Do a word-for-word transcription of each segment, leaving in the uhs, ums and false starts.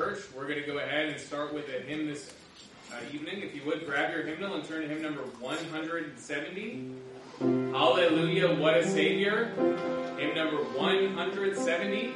church. We're going to go ahead and start with a hymn this uh, evening. If you would, grab your hymnal and turn to hymn number one hundred seventy. Hallelujah, what a Savior. Hymn number one hundred seventy.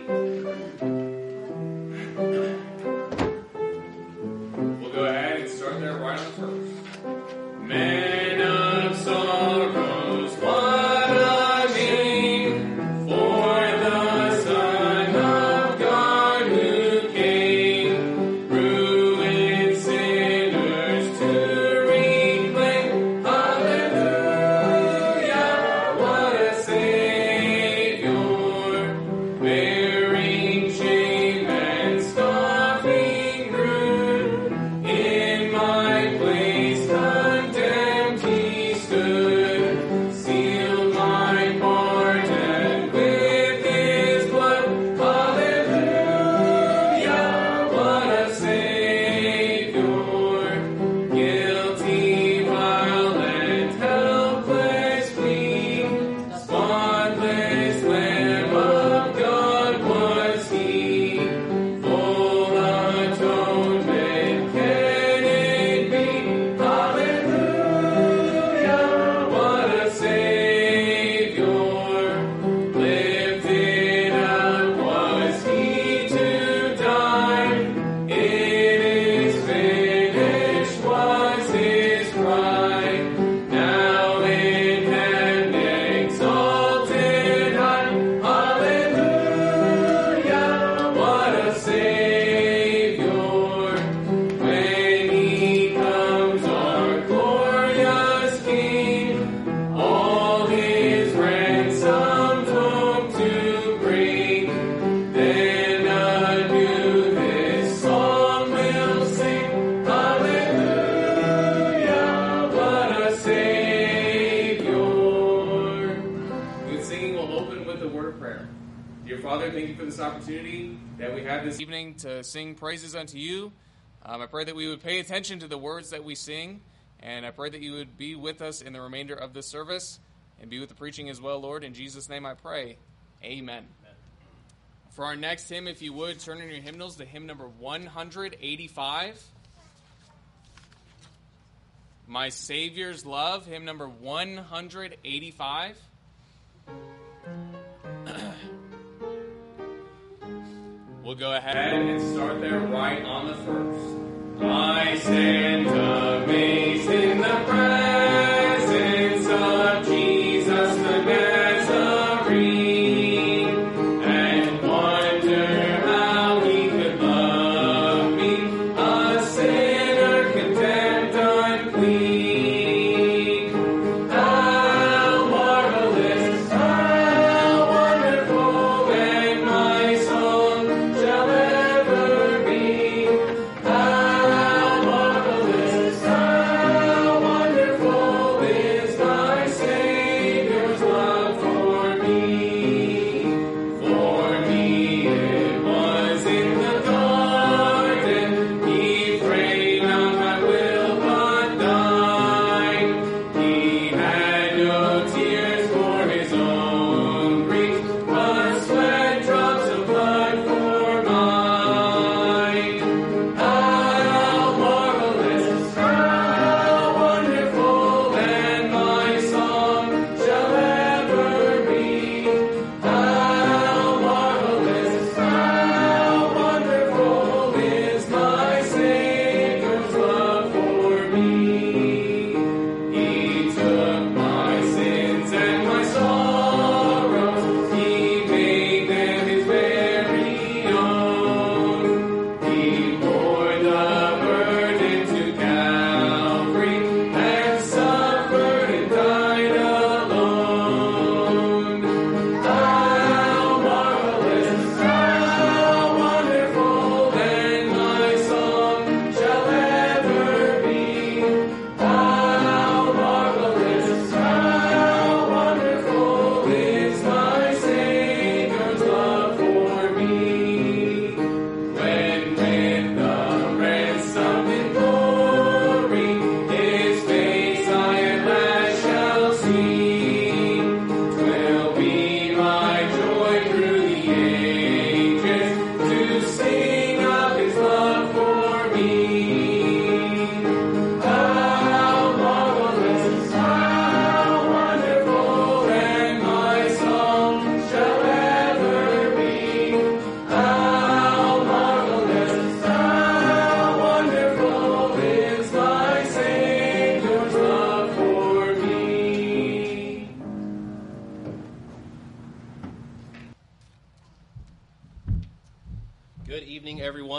We'll go ahead and start there right on the first. Man of sorrows, what a name for the Son of God who came, ruined sinners to reclaim. Hallelujah, what a Savior, bearing shame and scoffing rude, in my place condemned he stood, sealed my pardon with his blood. Hallelujah, what a Savior, guilty, violent, helpless, clean, spotless Lamb of God was he, full atonement can it be? Hallelujah, what a Savior, lifted up was he to die, it is finished was his cry, now in heaven exalted high. Hallelujah, what a Savior, when he comes our glorious King, all his ransomed home to bring, then anew this song we'll sing. Hallelujah, what a Savior. Good singing will open with a word of prayer. Dear Father, thank you for this opportunity that we have this evening to sing praises unto you. Um, I pray that we would pay attention to the words that we sing, and I pray that you would be with us in the remainder of this service and be with the preaching as well, Lord. In Jesus' name I pray. Amen. For our next hymn, if you would, turn in your hymnals to hymn number one hundred eighty-five. My Savior's Love, hymn number one hundred eighty-five. We'll go ahead and start there right on the first. I stand amazed in the presence of Jesus the Nazarene, and wonder how he could love me, a sinner condemned unclean. How marvelous, how wonderful, and my song shall ever be. How marvelous.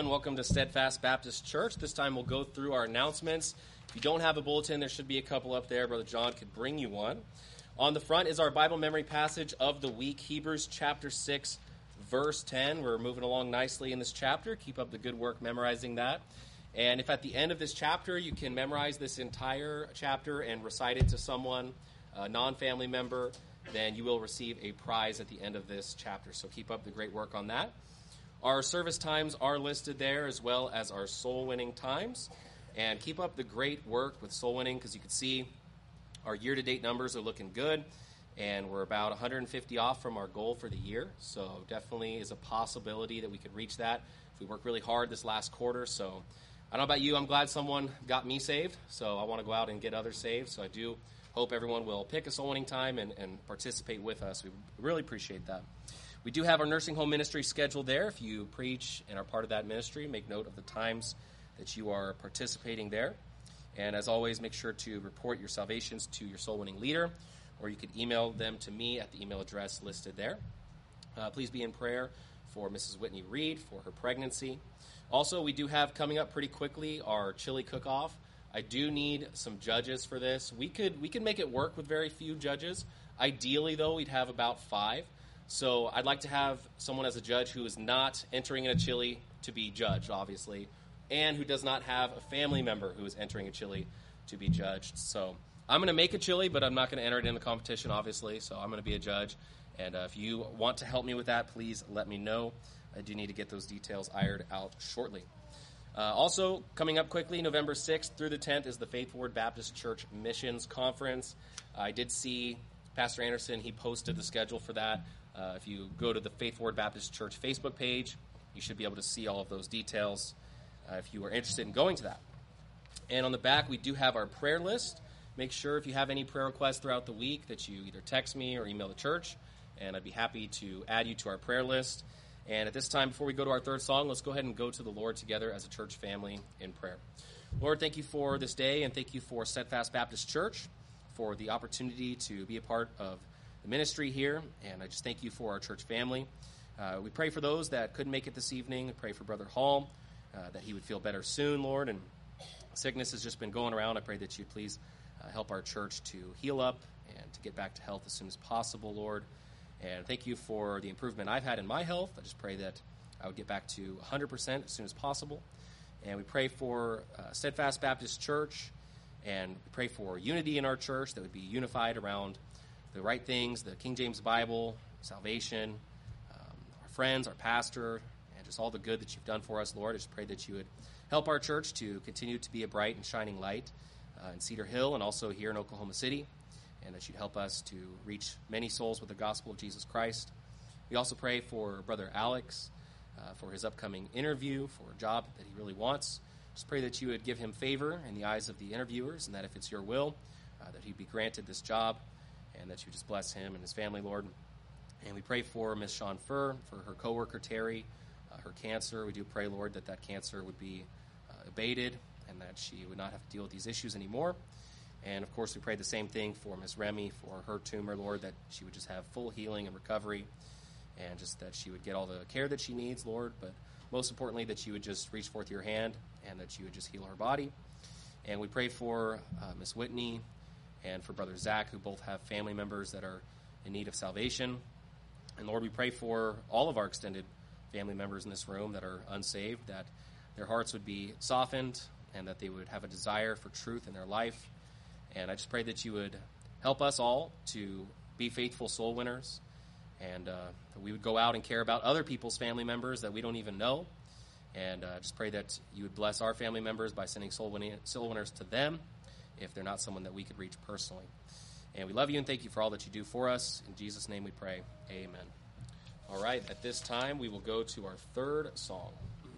everyone. Welcome to Steadfast Baptist Church. This time we'll go through our announcements. If you don't have a bulletin, there should be a couple up there. Brother John could bring you one. On the front is our Bible memory passage of the week, Hebrews chapter six, verse ten. We're moving along nicely in this chapter. Keep up the good work memorizing that. And if at the end of this chapter you can memorize this entire chapter and recite it to someone, a non-family member, then you will receive a prize at the end of this chapter. So keep up the great work on that. Our service times are listed there, as well as our soul winning times. And keep up the great work with soul winning, because you can see our year-to-date numbers are looking good, and we're about one hundred fifty off from our goal for the year. So definitely is a possibility that we could reach that if we work really hard this last quarter. So I don't know about you, I'm glad someone got me saved, so I want to go out and get others saved. So I do hope everyone will pick a soul winning time and, and participate with us. We really appreciate that. We do have our nursing home ministry scheduled there. If you preach and are part of that ministry, make note of the times that you are participating there. And as always, make sure to report your salvations to your soul-winning leader, or you could email them to me at the email address listed there. Uh, please be in prayer for Missus Whitney Reed for her pregnancy. Also, we do have coming up pretty quickly our chili cook-off. I do need some judges for this. We could we could make it work with very few judges. Ideally, though, we'd have about five. So I'd like to have someone as a judge who is not entering in a chili to be judged, obviously, and who does not have a family member who is entering a chili to be judged. So I'm going to make a chili, but I'm not going to enter it in the competition, obviously, so I'm going to be a judge. And uh, if you want to help me with that, please let me know. I do need to get those details ironed out shortly. Uh, also, coming up quickly, November sixth through the tenth is the Faith Forward Baptist Church Missions Conference. I did see Pastor Anderson, he posted the schedule for that. Uh, if you go to the Faith Forward Baptist Church Facebook page, you should be able to see all of those details uh, if you are interested in going to that. And on the back, we do have our prayer list. Make sure if you have any prayer requests throughout the week that you either text me or email the church, and I'd be happy to add you to our prayer list. And at this time, before we go to our third song, let's go ahead and go to the Lord together as a church family in prayer. Lord, thank you for this day, and thank you for Steadfast Baptist Church, for the opportunity to be a part of the ministry here, and I just thank you for our church family. Uh, we pray for those that couldn't make it this evening. We pray for Brother Hall, uh, that he would feel better soon, Lord, and sickness has just been going around. I pray that you please uh, help our church to heal up and to get back to health as soon as possible, Lord. And thank you for the improvement I've had in my health. I just pray that I would get back to one hundred percent as soon as possible. And we pray for uh, Steadfast Baptist Church, and we pray for unity in our church that would be unified around the right things, the King James Bible, salvation, um, our friends, our pastor, and just all the good that you've done for us, Lord. I just pray that you would help our church to continue to be a bright and shining light uh, in Cedar Hill and also here in Oklahoma City, and that you'd help us to reach many souls with the gospel of Jesus Christ. We also pray for Brother Alex, uh, for his upcoming interview, for a job that he really wants. Just pray that you would give him favor in the eyes of the interviewers, and that if it's your will, uh, that he'd be granted this job, and that you just bless him and his family, Lord. And we pray for Miss Sean Furr, for her coworker Terry, uh, her cancer. We do pray, Lord, that that cancer would be uh, abated and that she would not have to deal with these issues anymore. And, of course, we pray the same thing for Miss Remy, for her tumor, Lord, that she would just have full healing and recovery, and just that she would get all the care that she needs, Lord. But most importantly, that you would just reach forth your hand and that you would just heal her body. And we pray for uh, Miss Whitney and for Brother Zach, who both have family members that are in need of salvation. And, Lord, we pray for all of our extended family members in this room that are unsaved, that their hearts would be softened and that they would have a desire for truth in their life. And I just pray that you would help us all to be faithful soul winners, and uh, that we would go out and care about other people's family members that we don't even know. And I uh, just pray that you would bless our family members by sending soul, winning, soul winners to them, if they're not someone that we could reach personally. And we love you and thank you for all that you do for us. In Jesus' name we pray. Amen. All right, at this time, we will go to our third song.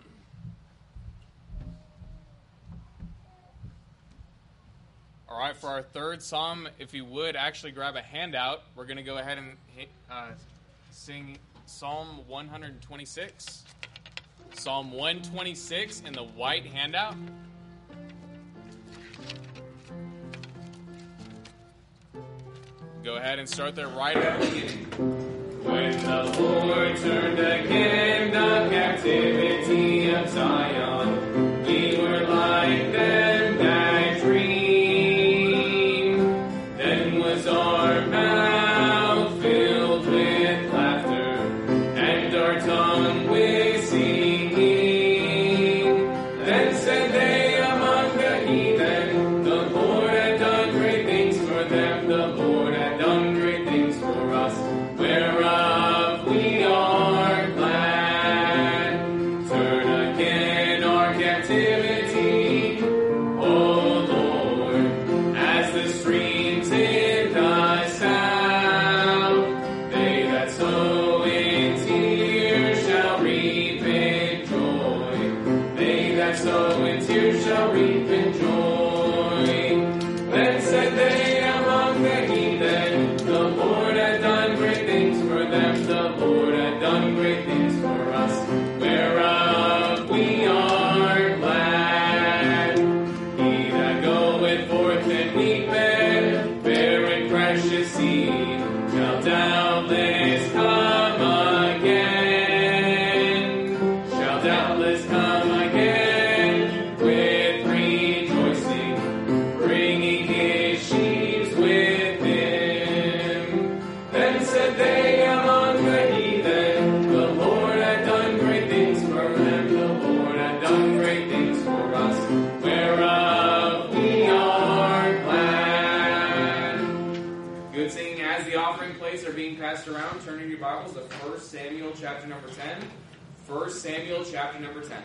All right, for our third psalm, if you would actually grab a handout, we're going to go ahead and uh, sing Psalm one twenty-six. Psalm one twenty-six in the white handout. Go ahead and start there right at the beginning. When the Lord turned again the captivity of of Zion. We were like them that dream. Then was our mouth filled with laughter, and our tongue with singing. Then said they among the heathen, the Lord had done great things for them. The Lord had done great things for us, whereof we are glad. Turn again our captivity, O Lord, as the streams in thy south. They that sow in tears shall reap in joy. They that sow in tears shall reap in joy. Then said they among the heathen, the Lord had done great things for them. The Lord had done great things for us, whereof we are glad. He that goeth forth and weepeth, bearing precious seed, shall doubtless come again, shall doubtless come again with rejoicing, bringing his sheaves with him. Then said they among the heathen, the Lord had done great things for them. The Lord had done great things for us, whereof we are glad. Good singing. As the offering plates are being passed around, turn in your Bibles to First Samuel chapter number ten. First Samuel chapter number ten.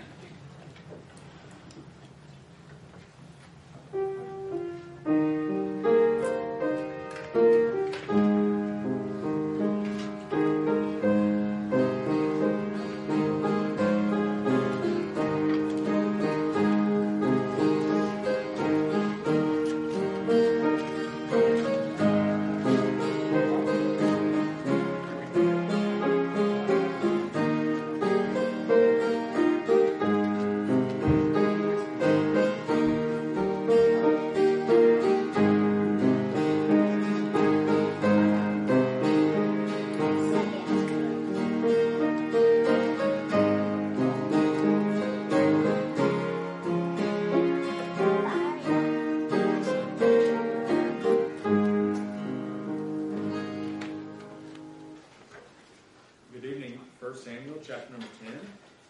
Good evening. First Samuel chapter number ten.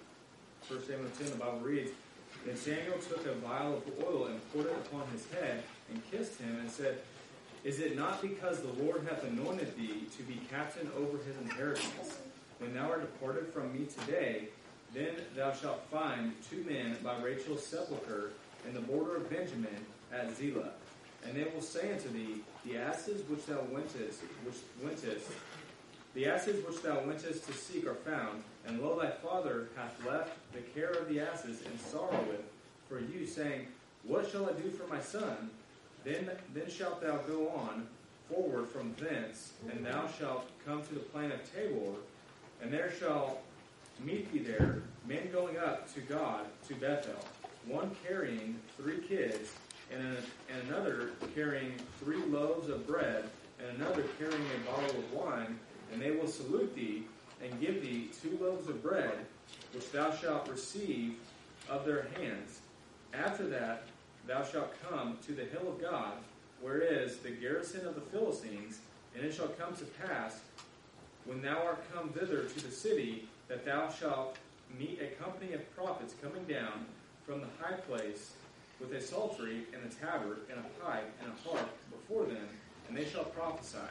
First Samuel ten, the Bible reads, Then Samuel took a vial of oil and poured it upon his head, and kissed him, and said, Is it not because the Lord hath anointed thee to be captain over his inheritance? When thou art departed from me today, then thou shalt find two men by Rachel's sepulchre in the border of Benjamin at Zelah. And they will say unto thee, The asses which thou wentest, which wentest, the asses which thou wentest to seek are found, and lo, thy father hath left the care of the asses, and sorroweth for you, saying, What shall I do for my son? Then, then shalt thou go on forward from thence, and thou shalt come to the plain of Tabor, and there shall meet thee there men going up to God to Bethel, one carrying three kids, and, a, and another carrying three loaves of bread, and another carrying a bottle of wine. And they will salute thee, and give thee two loaves of bread, which thou shalt receive of their hands. After that thou shalt come to the hill of God, where is the garrison of the Philistines, and it shall come to pass, when thou art come thither to the city, that thou shalt meet a company of prophets coming down from the high place, with a psaltery, and a tabret, and a pipe, and a harp before them, and they shall prophesy.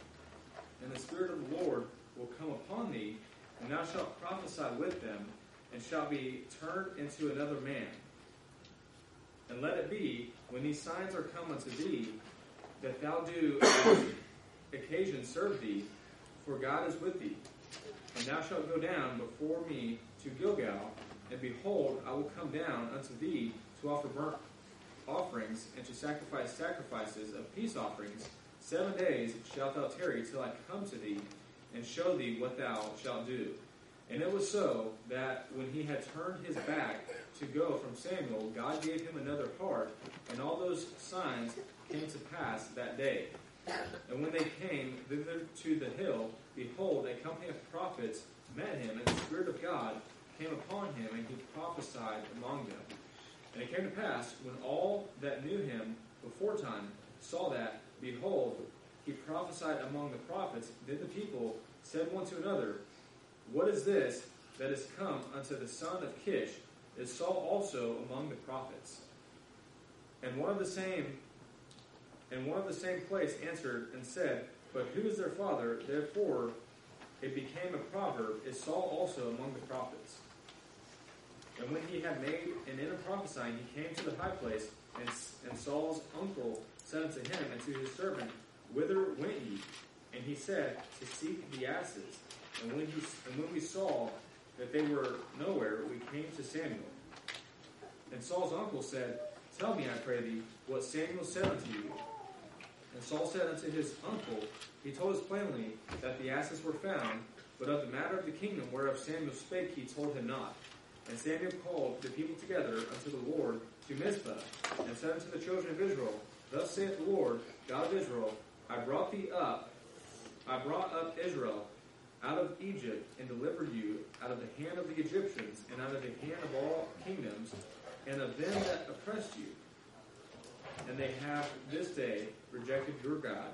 And the Spirit of the Lord will come upon thee, and thou shalt prophesy with them, and shalt be turned into another man. And let it be, when these signs are come unto thee, that thou do occasion serve thee, for God is with thee. And thou shalt go down before me to Gilgal, and behold, I will come down unto thee to offer burnt offerings, and to sacrifice sacrifices of peace offerings. Seven days shalt thou tarry till I come to thee, and show thee what thou shalt do. And it was so, that when he had turned his back to go from Samuel, God gave him another heart, and all those signs came to pass that day. And when they came thither to the hill, behold, a company of prophets met him, and the Spirit of God came upon him, and he prophesied among them. And it came to pass, when all that knew him beforetime saw that, behold, he prophesied among the prophets, then the people said one to another, What is this that is come unto the son of Kish? Is Saul also among the prophets? And one of the same and one of the same place answered and said, But who is their father? Therefore it became a proverb, Is Saul also among the prophets? And when he had made an end of prophesying, he came to the high place, and, and Saul's uncle said unto him and to his servant, Whither went ye? And he said, To seek the asses. And when he and when we saw that they were nowhere, we came to Samuel. And Saul's uncle said, Tell me, I pray thee, what Samuel said unto you. And Saul said unto his uncle, He told us plainly that the asses were found, but of the matter of the kingdom whereof Samuel spake, he told him not. And Samuel called the people together unto the Lord to Mizpah, and said unto the children of Israel, Thus saith the Lord, God of Israel, I brought thee up, I brought up Israel out of Egypt, and delivered you out of the hand of the Egyptians, and out of the hand of all kingdoms, and of them that oppressed you. And they have this day rejected your God,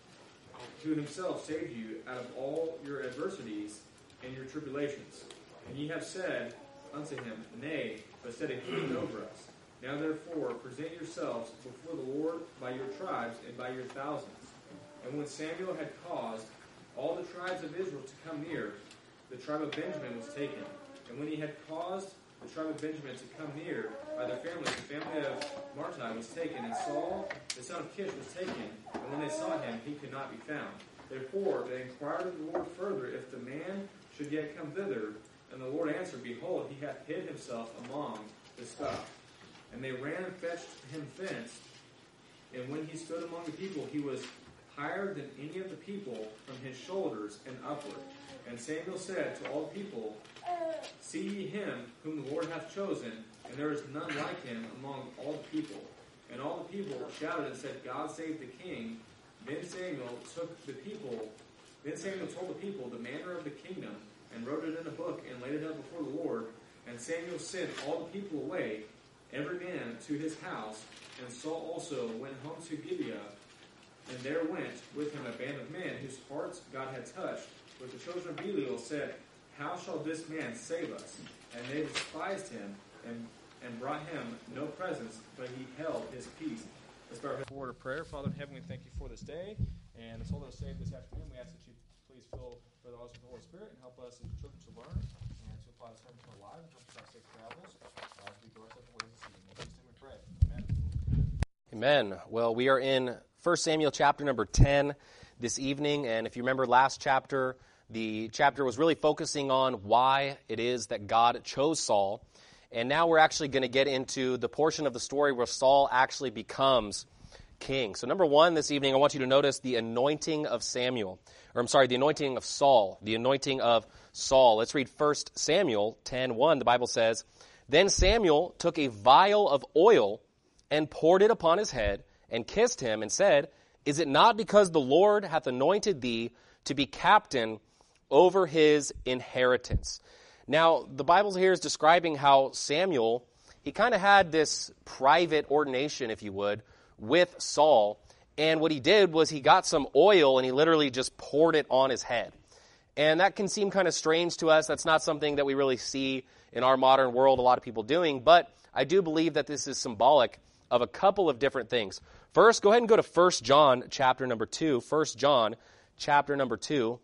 who himself saved you out of all your adversities and your tribulations. And ye have said unto him, Nay, but set a king over us. Now therefore present yourselves before the Lord by your tribes and by your thousands. And when Samuel had caused all the tribes of Israel to come near, the tribe of Benjamin was taken. And when he had caused the tribe of Benjamin to come near by their families, the family of Martai was taken, and Saul, the son of Kish, was taken. And when they saw him, he could not be found. Therefore they inquired of the Lord further if the man should yet come thither. And the Lord answered, Behold, he hath hid himself among the stuff. And they ran and fetched him thence. And when he stood among the people, he was higher than any of the people from his shoulders and upward. And Samuel said to all the people, See ye him whom the Lord hath chosen, and there is none like him among all the people. And all the people shouted and said, God save the king. Then Samuel took the people, then Samuel told the people the manner of the kingdom, and wrote it in a book, and laid it up before the Lord. And Samuel sent all the people away, every man to his house. And Saul also went home to Gibeah, and there went with him a band of men, whose hearts God had touched. But the children of Belial said, How shall this man save us? And they despised him, and, and brought him no presents, but he held his peace. Let's start with a word of prayer. Father in heaven, we thank you for this day, and it's all that was saved this afternoon. We ask that you please fill Brother Oz with the Holy Spirit, and help us as children to learn, and to apply this sermon to our lives, and help us our safe travels, as we go our separate ways this evening. In Jesus' name we pray. Amen. Amen. Well, we are in First Samuel chapter number ten this evening, and if you remember last chapter, the chapter was really focusing on why it is that God chose Saul, and now we're actually going to get into the portion of the story where Saul actually becomes king. So number one this evening, I want you to notice the anointing of Samuel, or I'm sorry, the anointing of Saul, the anointing of Saul. Let's read First Samuel ten one. The Bible says, Then Samuel took a vial of oil and poured it upon his head, and kissed him, and said, Is it not because the Lord hath anointed thee to be captain over his inheritance? Now, the Bible here is describing how Samuel, he kind of had this private ordination, if you would, with Saul, and what he did was he got some oil and he literally just poured it on his head. And that can seem kind of strange to us. That's not something that we really see in our modern world a lot of people doing, but I do believe that this is symbolic of a couple of different things. First, go ahead and go to First John chapter number two. First John chapter number two.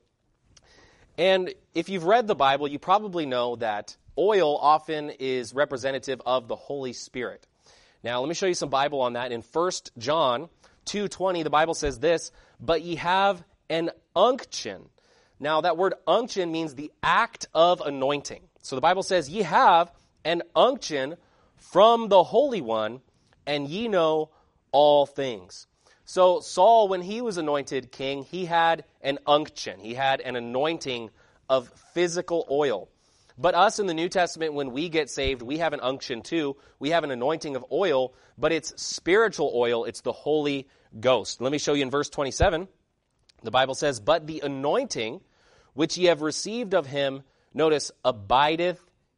And if you've read the Bible, you probably know that oil often is representative of the Holy Spirit. Now, let me show you some Bible on that. In First John two twenty, the Bible says this, But ye have an unction. Now, that word unction means the act of anointing. So the Bible says, Ye have an unction from the Holy One, and ye know all things. So Saul, when he was anointed king, he had an unction. He had an anointing of physical oil. But us in the New Testament, when we get saved, we have an unction too. We have an anointing of oil, but it's spiritual oil. It's the Holy Ghost. Let me show you in verse twenty-seven. The Bible says, But the anointing which ye have received of him, notice, abideth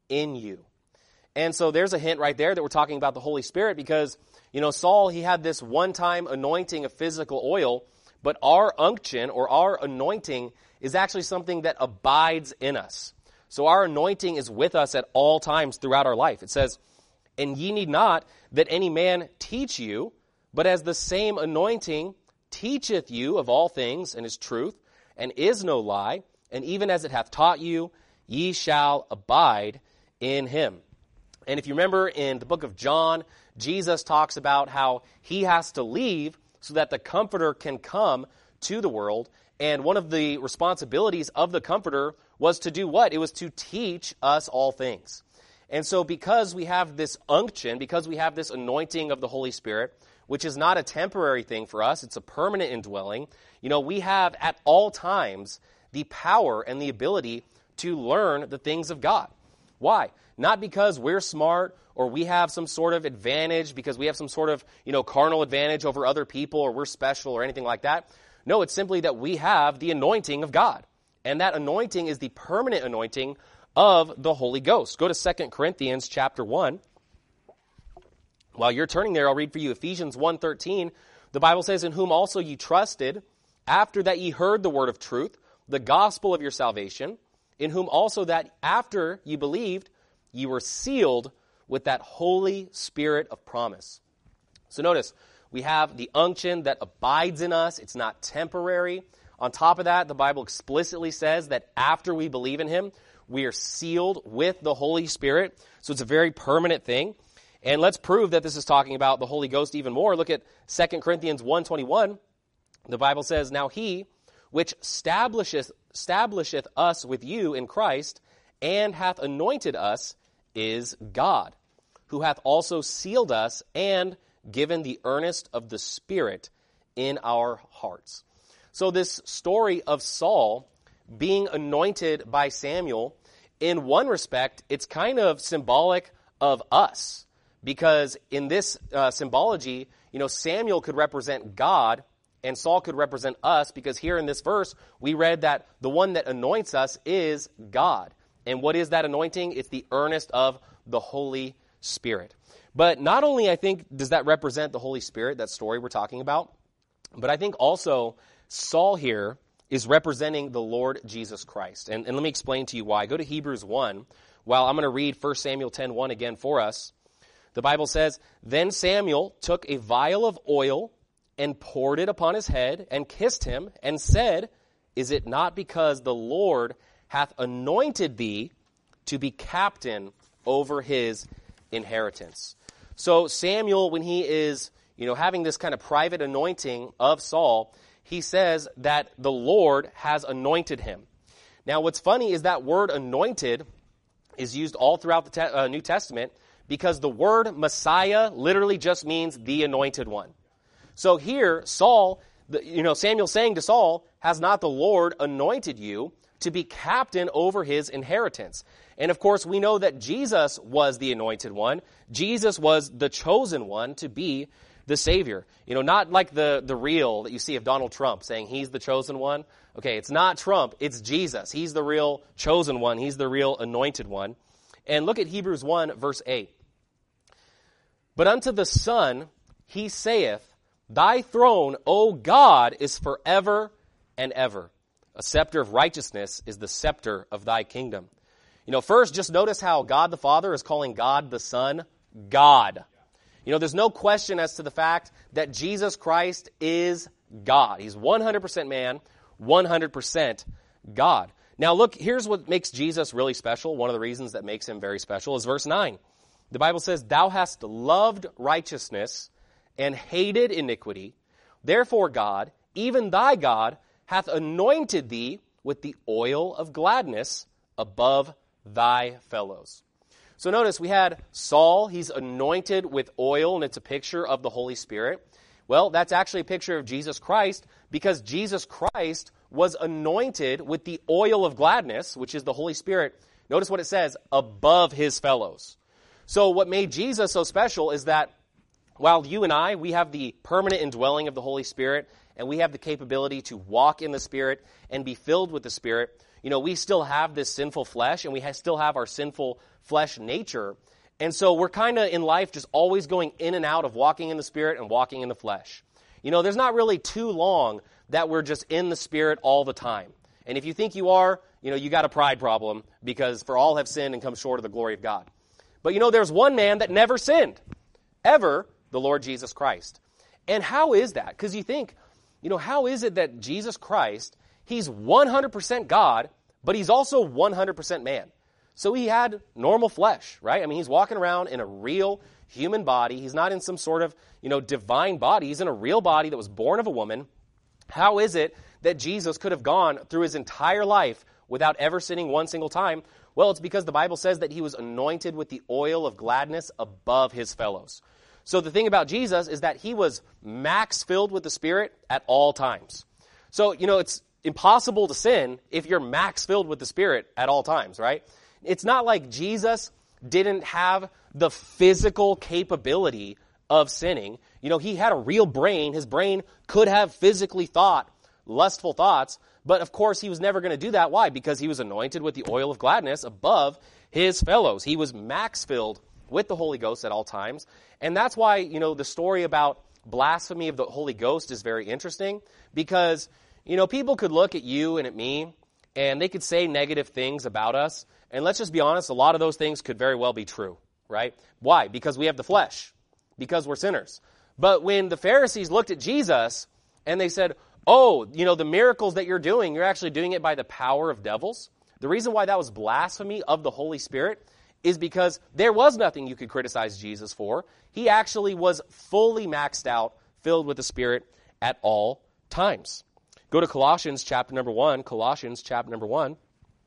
in you. And so there's a hint right there that we're talking about the Holy Spirit because, you know, Saul, he had this one-time anointing of physical oil, but our unction or our anointing is actually something that abides in us. So our anointing is with us at all times throughout our life. It says, and ye need not that any man teach you, but as the same anointing teacheth you of all things and is truth, and is no lie, and even as it hath taught you, ye shall abide in him. And if you remember in the book of John, Jesus talks about how he has to leave so that the Comforter can come to the world. And one of the responsibilities of the Comforter was to do what? It was to teach us all things. And so because we have this unction, because we have this anointing of the Holy Spirit, which is not a temporary thing for us, it's a permanent indwelling, you know, we have at all times the power and the ability to learn the things of God. Why? Not because we're smart or we have some sort of advantage, because we have some sort of, you know, carnal advantage over other people or we're special or anything like that. No, it's simply that we have the anointing of God. And that anointing is the permanent anointing of the Holy Ghost. Go to Second Corinthians chapter one. While you're turning there, I'll read for you Ephesians one thirteen. The Bible says, in whom also ye trusted, after that ye heard the word of truth, the gospel of your salvation, in whom also that after ye believed, ye were sealed with that Holy Spirit of promise. So notice, we have the unction that abides in us. It's not temporary. On top of that, the Bible explicitly says that after we believe in him, we are sealed with the Holy Spirit. So it's a very permanent thing. And let's prove that this is talking about the Holy Ghost even more. Look at Second Corinthians one twenty-one. The Bible says, now he which establisheth, establisheth us with you in Christ and hath anointed us is God, who hath also sealed us and given the earnest of the Spirit in our hearts. So this story of Saul being anointed by Samuel, in one respect, it's kind of symbolic of us. Because in this uh, symbology, you know, Samuel could represent God and Saul could represent us, because here in this verse, we read that the one that anoints us is God. And what is that anointing? It's the earnest of the Holy Spirit. But not only, I think, does that represent the Holy Spirit, that story we're talking about, but I think also Saul here is representing the Lord Jesus Christ. And, and let me explain to you why. Go to Hebrews one. While I'm going to read First Samuel ten one again for us. The Bible says, then Samuel took a vial of oil and poured it upon his head and kissed him and said, is it not because the Lord hath anointed thee to be captain over his inheritance? So Samuel, when he is, you know, having this kind of private anointing of Saul, he says that the Lord has anointed him. Now, what's funny is that word anointed is used all throughout the te- uh, New Testament, because the word Messiah literally just means the anointed one. So here, Saul, the, you know, Samuel saying to Saul, has not the Lord anointed you to be captain over his inheritance? And of course, we know that Jesus was the anointed one. Jesus was the chosen one to be the Savior. You know, not like the, the reel that you see of Donald Trump saying he's the chosen one. Okay, it's not Trump, it's Jesus. He's the real chosen one. He's the real anointed one. And look at Hebrews one, verse eight. But unto the Son he saith, thy throne, O God, is forever and ever. A scepter of righteousness is the scepter of thy kingdom. You know, first, just notice how God the Father is calling God the Son God. You know, there's no question as to the fact that Jesus Christ is God. He's one hundred percent man, one hundred percent God. Now look, here's what makes Jesus really special. One of the reasons that makes him very special is verse nine. The Bible says, thou hast loved righteousness and hated iniquity. Therefore God, even thy God, hath anointed thee with the oil of gladness above thy fellows. So notice we had Saul, he's anointed with oil, and it's a picture of the Holy Spirit. Well, that's actually a picture of Jesus Christ, because Jesus Christ was anointed with the oil of gladness, which is the Holy Spirit. Notice what it says, above his fellows. So what made Jesus so special is that while you and I, we have the permanent indwelling of the Holy Spirit, and we have the capability to walk in the Spirit and be filled with the Spirit, you know, we still have this sinful flesh, and we ha- still have our sinful flesh nature. And so we're kind of in life just always going in and out of walking in the Spirit and walking in the flesh. You know, there's not really too long that we're just in the Spirit all the time. And if you think you are, you know, you got a pride problem, because for all have sinned and come short of the glory of God. But you know, there's one man that never sinned, ever, the Lord Jesus Christ. And how is that? Because you think, you know, how is it that Jesus Christ, he's one hundred percent God, but he's also one hundred percent man? So he had normal flesh, right? I mean, he's walking around in a real human body. He's not in some sort of, you know, divine body. He's in a real body that was born of a woman. How is it that Jesus could have gone through his entire life without ever sinning one single time? Well, it's because the Bible says that he was anointed with the oil of gladness above his fellows. So the thing about Jesus is that he was max filled with the Spirit at all times. So, you know, it's impossible to sin if you're max filled with the Spirit at all times, right? It's not like Jesus didn't have the physical capability of sinning. You know, he had a real brain. His brain could have physically thought lustful thoughts, but of course he was never going to do that. Why? Because he was anointed with the oil of gladness above his fellows. He was max filled with the Holy Ghost at all times. And that's why, you know, the story about blasphemy of the Holy Ghost is very interesting, because, you know, people could look at you and at me and they could say negative things about us. And let's just be honest, a lot of those things could very well be true, right? Why? Because we have the flesh, because we're sinners. But when the Pharisees looked at Jesus and they said, oh, you know, the miracles that you're doing, you're actually doing it by the power of devils. The reason why that was blasphemy of the Holy Spirit is because there was nothing you could criticize Jesus for. He actually was fully maxed out, filled with the Spirit at all times. Go to Colossians chapter number one, Colossians chapter number one.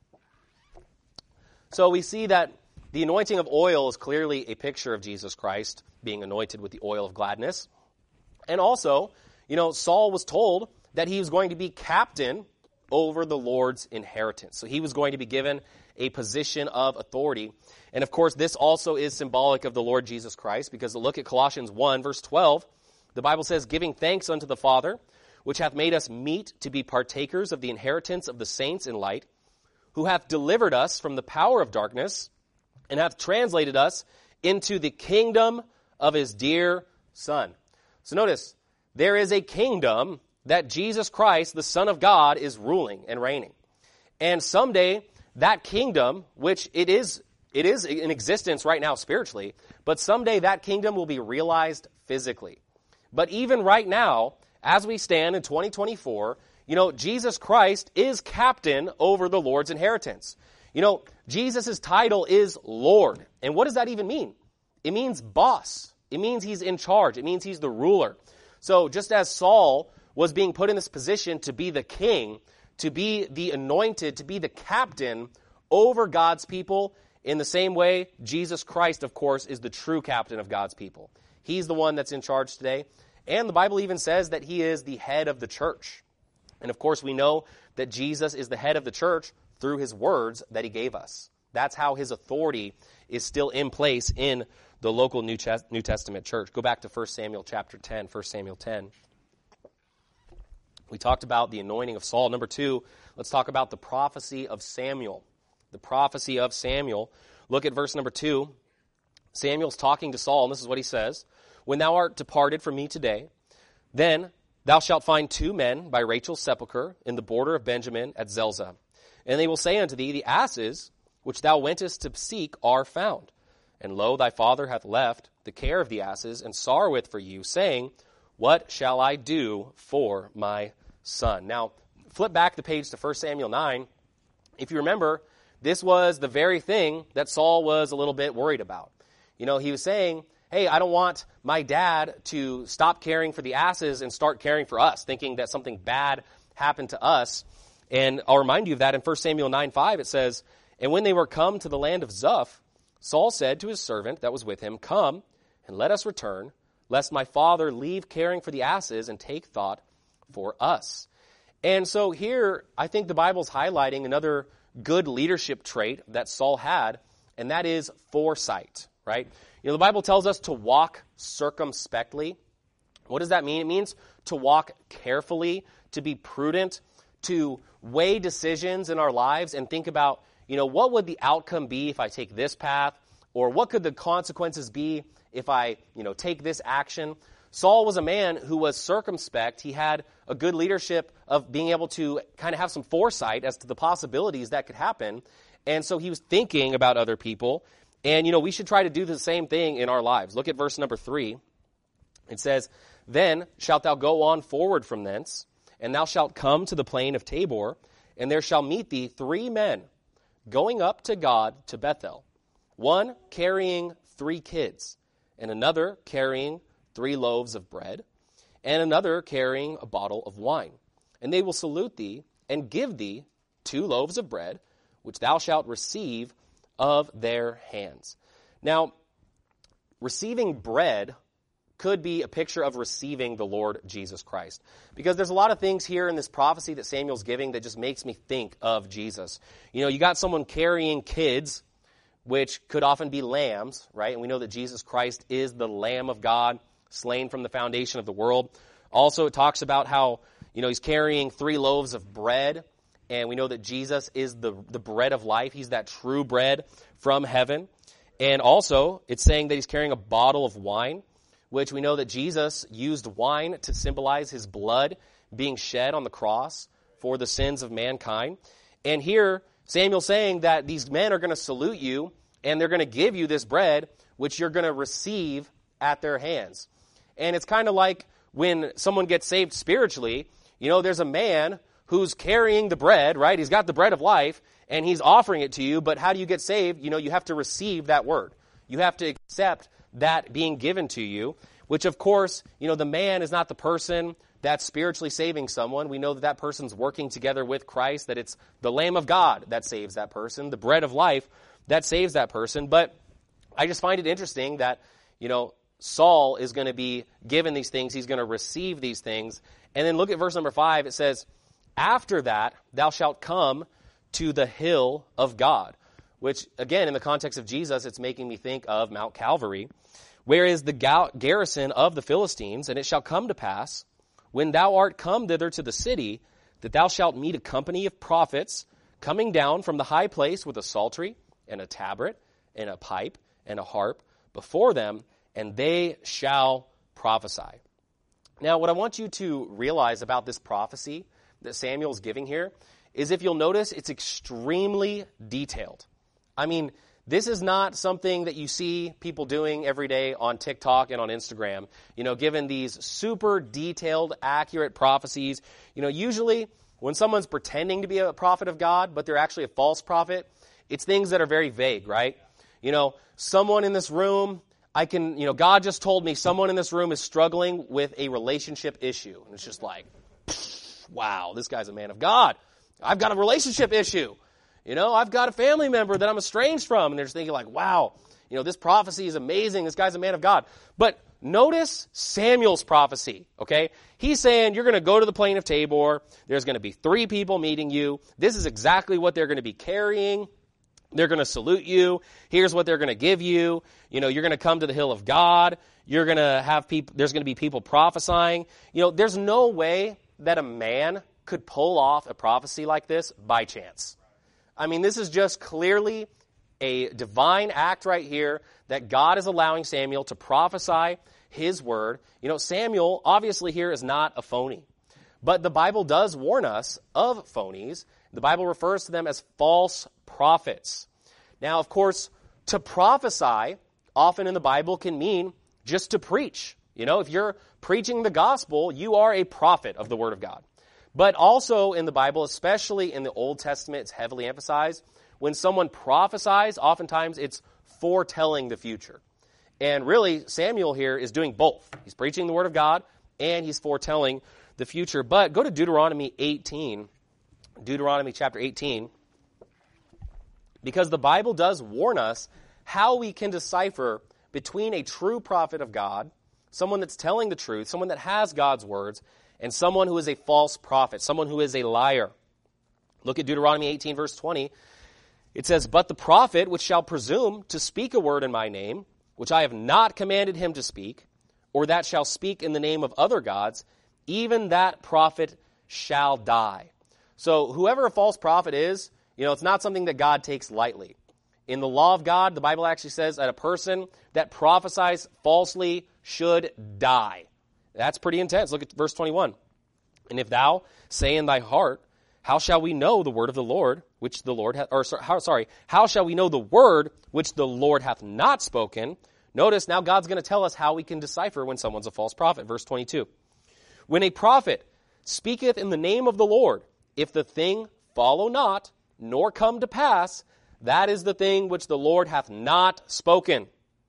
So we see that the anointing of oil is clearly a picture of Jesus Christ being anointed with the oil of gladness. And also, you know, Saul was told that he was going to be captain over the Lord's inheritance. So he was going to be given a position of authority. And of course, this also is symbolic of the Lord Jesus Christ, because look at Colossians one, verse twelve. The Bible says, giving thanks unto the Father, which hath made us meet to be partakers of the inheritance of the saints in light, who hath delivered us from the power of darkness, and hath translated us into the kingdom of his dear Son. So notice, there is a kingdom that Jesus Christ, the Son of God, is ruling and reigning. And someday, that kingdom, which it is, it is in existence right now spiritually, but someday that kingdom will be realized physically. But even right now, as we stand in twenty twenty-four, you know, Jesus Christ is captain over the Lord's inheritance. You know, Jesus' title is Lord. And what does that even mean? It means boss. It means he's in charge. It means he's the ruler. So just as Saul was being put in this position to be the king, to be the anointed, to be the captain over God's people, in the same way, Jesus Christ, of course, is the true captain of God's people. He's the one that's in charge today. And the Bible even says that he is the head of the church. And of course, we know that Jesus is the head of the church through his words that he gave us. That's how his authority is still in place in the local New Testament church. Go back to First Samuel chapter ten, First Samuel ten. We talked about the anointing of Saul. Number two, let's talk about the prophecy of Samuel. The prophecy of Samuel. Look at verse number two. Samuel's talking to Saul, and this is what he says. When thou art departed from me today, then thou shalt find two men by Rachel's sepulchre in the border of Benjamin at Zelzah. And they will say unto thee, the asses which thou wentest to seek are found. And lo, thy father hath left the care of the asses, and sorroweth for you, saying, what shall I do for my son? Now, flip back the page to First Samuel nine. If you remember, this was the very thing that Saul was a little bit worried about. You know, he was saying, hey, I don't want my dad to stop caring for the asses and start caring for us, thinking that something bad happened to us. And I'll remind you of that in First Samuel nine five. It says, and when they were come to the land of Zuph, Saul said to his servant that was with him, come and let us return, lest my father leave caring for the asses and take thought for us. And so here, I think the Bible's highlighting another good leadership trait that Saul had, and that is foresight, right? You know, the Bible tells us to walk circumspectly. What does that mean? It means to walk carefully, to be prudent, to weigh decisions in our lives and think about, you know, what would the outcome be if I take this path? Or what could the consequences be if I, you know, take this action? Saul was a man who was circumspect. He had a good leadership of being able to kind of have some foresight as to the possibilities that could happen. And so he was thinking about other people. And, you know, we should try to do the same thing in our lives. Look at verse number three. It says, "Then shalt thou go on forward from thence, and thou shalt come to the plain of Tabor, and there shall meet thee three men going up to God to Bethel, one carrying three kids, and another carrying three loaves of bread, and another carrying a bottle of wine. And they will salute thee, and give thee two loaves of bread, which thou shalt receive of their hands." Now, receiving bread could be a picture of receiving the Lord Jesus Christ. Because there's a lot of things here in this prophecy that Samuel's giving that just makes me think of Jesus. You know, you got someone carrying kids, which could often be lambs, right? And we know that Jesus Christ is the Lamb of God, slain from the foundation of the world. Also, it talks about how, you know, he's carrying three loaves of bread, and we know that Jesus is the, the bread of life. He's that true bread from heaven. And also, it's saying that he's carrying a bottle of wine, which we know that Jesus used wine to symbolize his blood being shed on the cross for the sins of mankind. And here, Samuel's saying that these men are going to salute you, and they're going to give you this bread, which you're going to receive at their hands. And it's kind of like when someone gets saved spiritually, you know, there's a man who's carrying the bread, right? He's got the bread of life, and he's offering it to you, but how do you get saved? You know, you have to receive that word. You have to accept that being given to you, which of course, you know, the man is not the person that's spiritually saving someone. We know that that person's working together with Christ, that it's the Lamb of God that saves that person, the bread of life that saves that person. But I just find it interesting that, you know, Saul is going to be given these things. He's going to receive these things. And then look at verse number five. It says, "After that, thou shalt come to the hill of God," which, again, in the context of Jesus, it's making me think of Mount Calvary, "where is the garrison of the Philistines, and it shall come to pass, when thou art come thither to the city, that thou shalt meet a company of prophets coming down from the high place with a psaltery, and a tabret, and a pipe, and a harp before them, and they shall prophesy." Now, what I want you to realize about this prophecy that Samuel's giving here is, if you'll notice, it's extremely detailed. I mean, this is not something that you see people doing every day on TikTok and on Instagram, you know, given these super detailed, accurate prophecies. You know, usually when someone's pretending to be a prophet of God, but they're actually a false prophet, it's things that are very vague, right? You know, someone in this room, I can, you know, God just told me someone in this room is struggling with a relationship issue. And it's just like, wow, this guy's a man of God. I've got a relationship issue. You know, I've got a family member that I'm estranged from. And they're just thinking like, wow, you know, this prophecy is amazing. This guy's a man of God. But notice Samuel's prophecy, okay? He's saying you're going to go to the plain of Tabor. There's going to be three people meeting you. This is exactly what they're going to be carrying. They're going to salute you. Here's what they're going to give you. You know, you're going to come to the hill of God. You're going to have people, there's going to be people prophesying. You know, there's no way that a man could pull off a prophecy like this by chance. I mean, this is just clearly a divine act right here that God is allowing Samuel to prophesy his word. You know, Samuel obviously here is not a phony, but the Bible does warn us of phonies. The Bible refers to them as false prophets. Now, of course, to prophesy often in the Bible can mean just to preach. You know, if you're preaching the gospel, you are a prophet of the word of God. But also in the Bible, especially in the Old Testament, it's heavily emphasized. When someone prophesies, oftentimes it's foretelling the future. And really, Samuel here is doing both. He's preaching the word of God, and he's foretelling the future. But go to Deuteronomy eighteen, Deuteronomy chapter eighteen, because the Bible does warn us how we can decipher between a true prophet of God, someone that's telling the truth, someone that has God's words, and someone who is a false prophet, someone who is a liar. Look at Deuteronomy eighteen, verse twenty. It says, "But the prophet which shall presume to speak a word in my name, which I have not commanded him to speak, or that shall speak in the name of other gods, even that prophet shall die. So whoever a false prophet is, you know, it's not something that God takes lightly. In the law of God, the Bible actually says that a person that prophesies falsely should die. That's pretty intense. Look at verse twenty-one. And if thou say in thy heart, how shall we know the word of the Lord, which the Lord hath, or how, sorry, how shall we know the word which the Lord hath not spoken? Notice now God's going to tell us how we can decipher when someone's a false prophet. Verse twenty-two. When a prophet speaketh in the name of the Lord, if the thing follow not, nor come to pass, that is the thing which the Lord hath not spoken.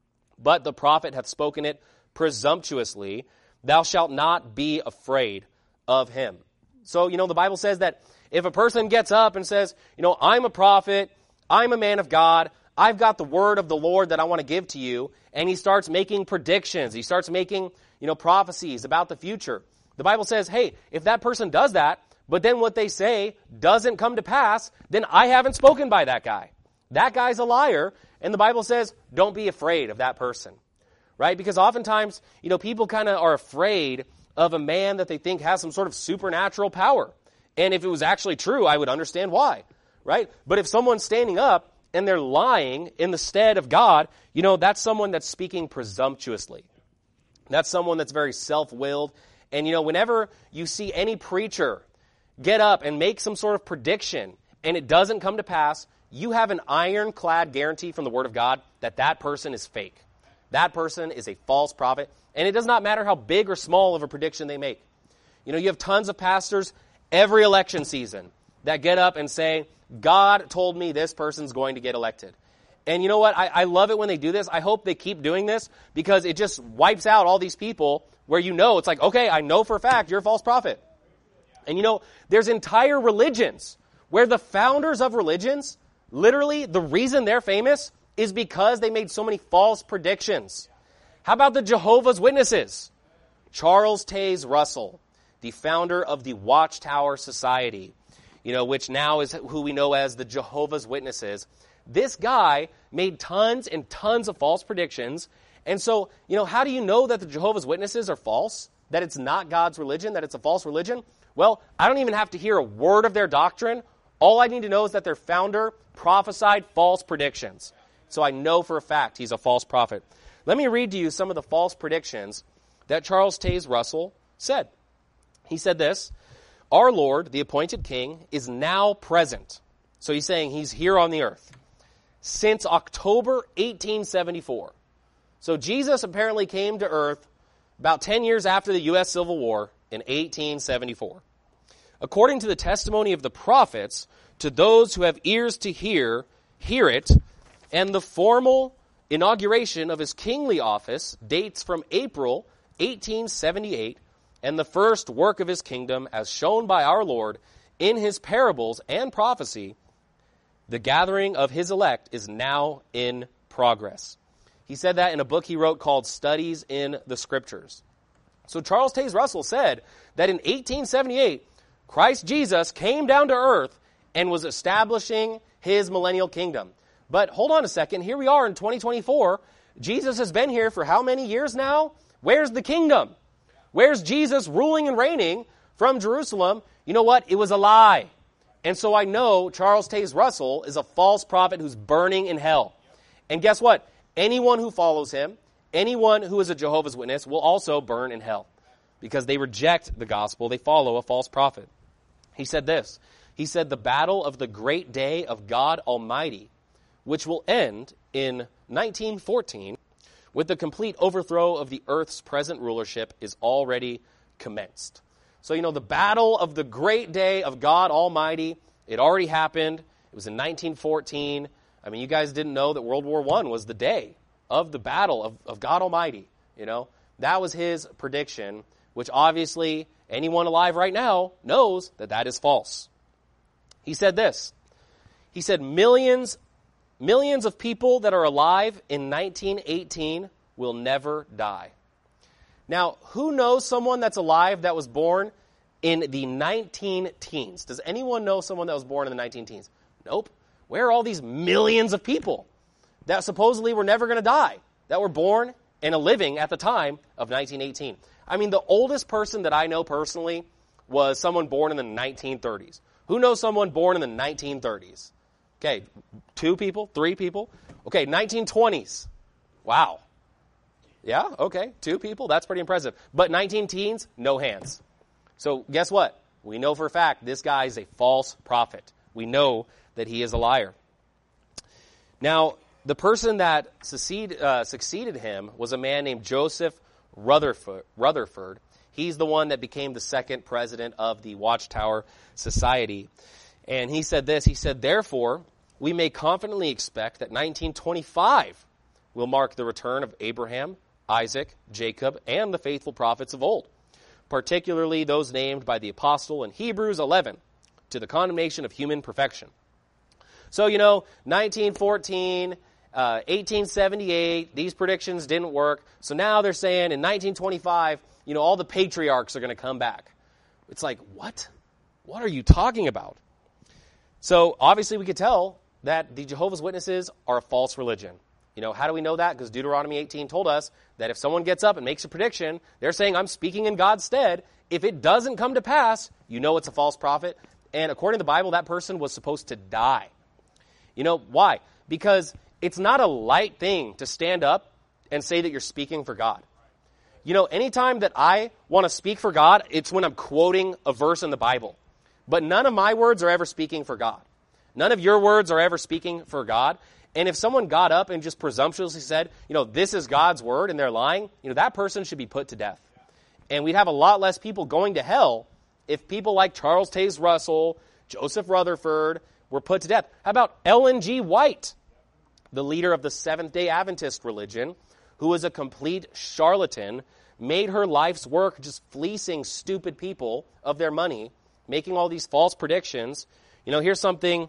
But the prophet hath spoken it presumptuously. Thou shalt not be afraid of him. So, you know, the Bible says that if a person gets up and says, you know, I'm a prophet, I'm a man of God, I've got the word of the Lord that I want to give to you, and he starts making predictions, he starts making, you know, prophecies about the future. The Bible says, hey, if that person does that, but then what they say doesn't come to pass, then I haven't spoken by that guy. That guy's a liar, and the Bible says, don't be afraid of that person, right? Because oftentimes, you know, people kind of are afraid of a man that they think has some sort of supernatural power. And if it was actually true, I would understand why, right? But if someone's standing up and they're lying in the stead of God, you know, that's someone that's speaking presumptuously. That's someone that's very self-willed. And, you know, whenever you see any preacher get up and make some sort of prediction and it doesn't come to pass, you have an ironclad guarantee from the Word of God that that person is fake. That person is a false prophet. And it does not matter how big or small of a prediction they make. You know, you have tons of pastors every election season that get up and say, God told me this person's going to get elected. And you know what? I, I love it when they do this. I hope they keep doing this because it just wipes out all these people where you know, it's like, okay, I know for a fact you're a false prophet. And you know, there's entire religions where the founders of religions, literally the reason they're famous is because they made so many false predictions. How about the Jehovah's Witnesses? Charles Taze Russell, the founder of the Watchtower Society, you know, which now is who we know as the Jehovah's Witnesses. This guy made tons and tons of false predictions. And so, you know, how do you know that the Jehovah's Witnesses are false? That it's not God's religion, that it's a false religion? Well, I don't even have to hear a word of their doctrine. All I need to know is that their founder prophesied false predictions. So I know for a fact he's a false prophet. Let me read to you some of the false predictions that Charles Taze Russell said. He said this, our Lord, the appointed king, is now present. So he's saying he's here on the earth since October eighteen seventy-four. So Jesus apparently came to earth about ten years after the U S Civil War in eighteen seventy-four. According to the testimony of the prophets, to those who have ears to hear, hear it, and the formal inauguration of his kingly office dates from April eighteen seventy-eight, and the first work of his kingdom, as shown by our Lord in his parables and prophecy, the gathering of his elect is now in progress. He said that in a book he wrote called Studies in the Scriptures. So Charles Taze Russell said that in eighteen seventy-eight, Christ Jesus came down to earth and was establishing his millennial kingdom. But hold on a second, here we are in twenty twenty-four. Jesus has been here for how many years now? Where's the kingdom? Where's Jesus ruling and reigning from Jerusalem? You know what? It was a lie. And so I know Charles Taze Russell is a false prophet who's burning in hell. And guess what? Anyone who follows him, anyone who is a Jehovah's Witness will also burn in hell because they reject the gospel. They follow a false prophet. He said this. He said, the battle of the great day of God Almighty, which will end in nineteen fourteen, with the complete overthrow of the earth's present rulership, is already commenced. So, you know, the battle of the great day of God Almighty, it already happened. It was in nineteen fourteen. I mean, you guys didn't know that World War One was the day of the battle of, of God Almighty. You know, that was his prediction, which obviously anyone alive right now knows that that is false. He said this. He said, millions, millions of people that are alive in nineteen eighteen will never die. Now, who knows someone that's alive that was born in the nineteen teens? Does anyone know someone that was born in the nineteen teens? Nope. Where are all these millions of people that supposedly were never going to die? that were born and living at the time of nineteen eighteen. I mean, the oldest person that I know personally was someone born in the nineteen thirties. Who knows someone born in the nineteen thirties? Okay, two people, three people. Okay, nineteen twenties. Wow. Yeah, okay, two people. That's pretty impressive. But nineteen teens, no hands. So guess what? We know for a fact this guy is a false prophet. We know that he is a liar. Now, the person that succeed, uh, succeeded him was a man named Joseph Rutherford. Rutherford. He's the one that became the second president of the Watchtower Society. And he said this, he said, therefore, we may confidently expect that nineteen twenty-five will mark the return of Abraham, Isaac, Jacob, and the faithful prophets of old, particularly those named by the apostle in Hebrews eleven, to the condemnation of human perfection. So, you know, nineteen fourteen, uh, eighteen seventy-eight, these predictions didn't work. So now they're saying in nineteen twenty-five, you know, all the patriarchs are going to come back. It's like, what? What are you talking about? So obviously we could tell that the Jehovah's Witnesses are a false religion. You know, how do we know that? Because Deuteronomy eighteen told us that if someone gets up and makes a prediction, they're saying, I'm speaking in God's stead. If it doesn't come to pass, you know it's a false prophet. And according to the Bible, that person was supposed to die. You know, why? Because it's not a light thing to stand up and say that you're speaking for God. You know, anytime that I want to speak for God, it's when I'm quoting a verse in the Bible. But none of my words are ever speaking for God. None of your words are ever speaking for God. And if someone got up and just presumptuously said, you know, this is God's word and they're lying, you know, that person should be put to death. And we'd have a lot less people going to hell if people like Charles Taze Russell, Joseph Rutherford were put to death. How about Ellen G. White, the leader of the Seventh-day Adventist religion, who was a complete charlatan, made her life's work just fleecing stupid people of their money, making all these false predictions. You know, here's something,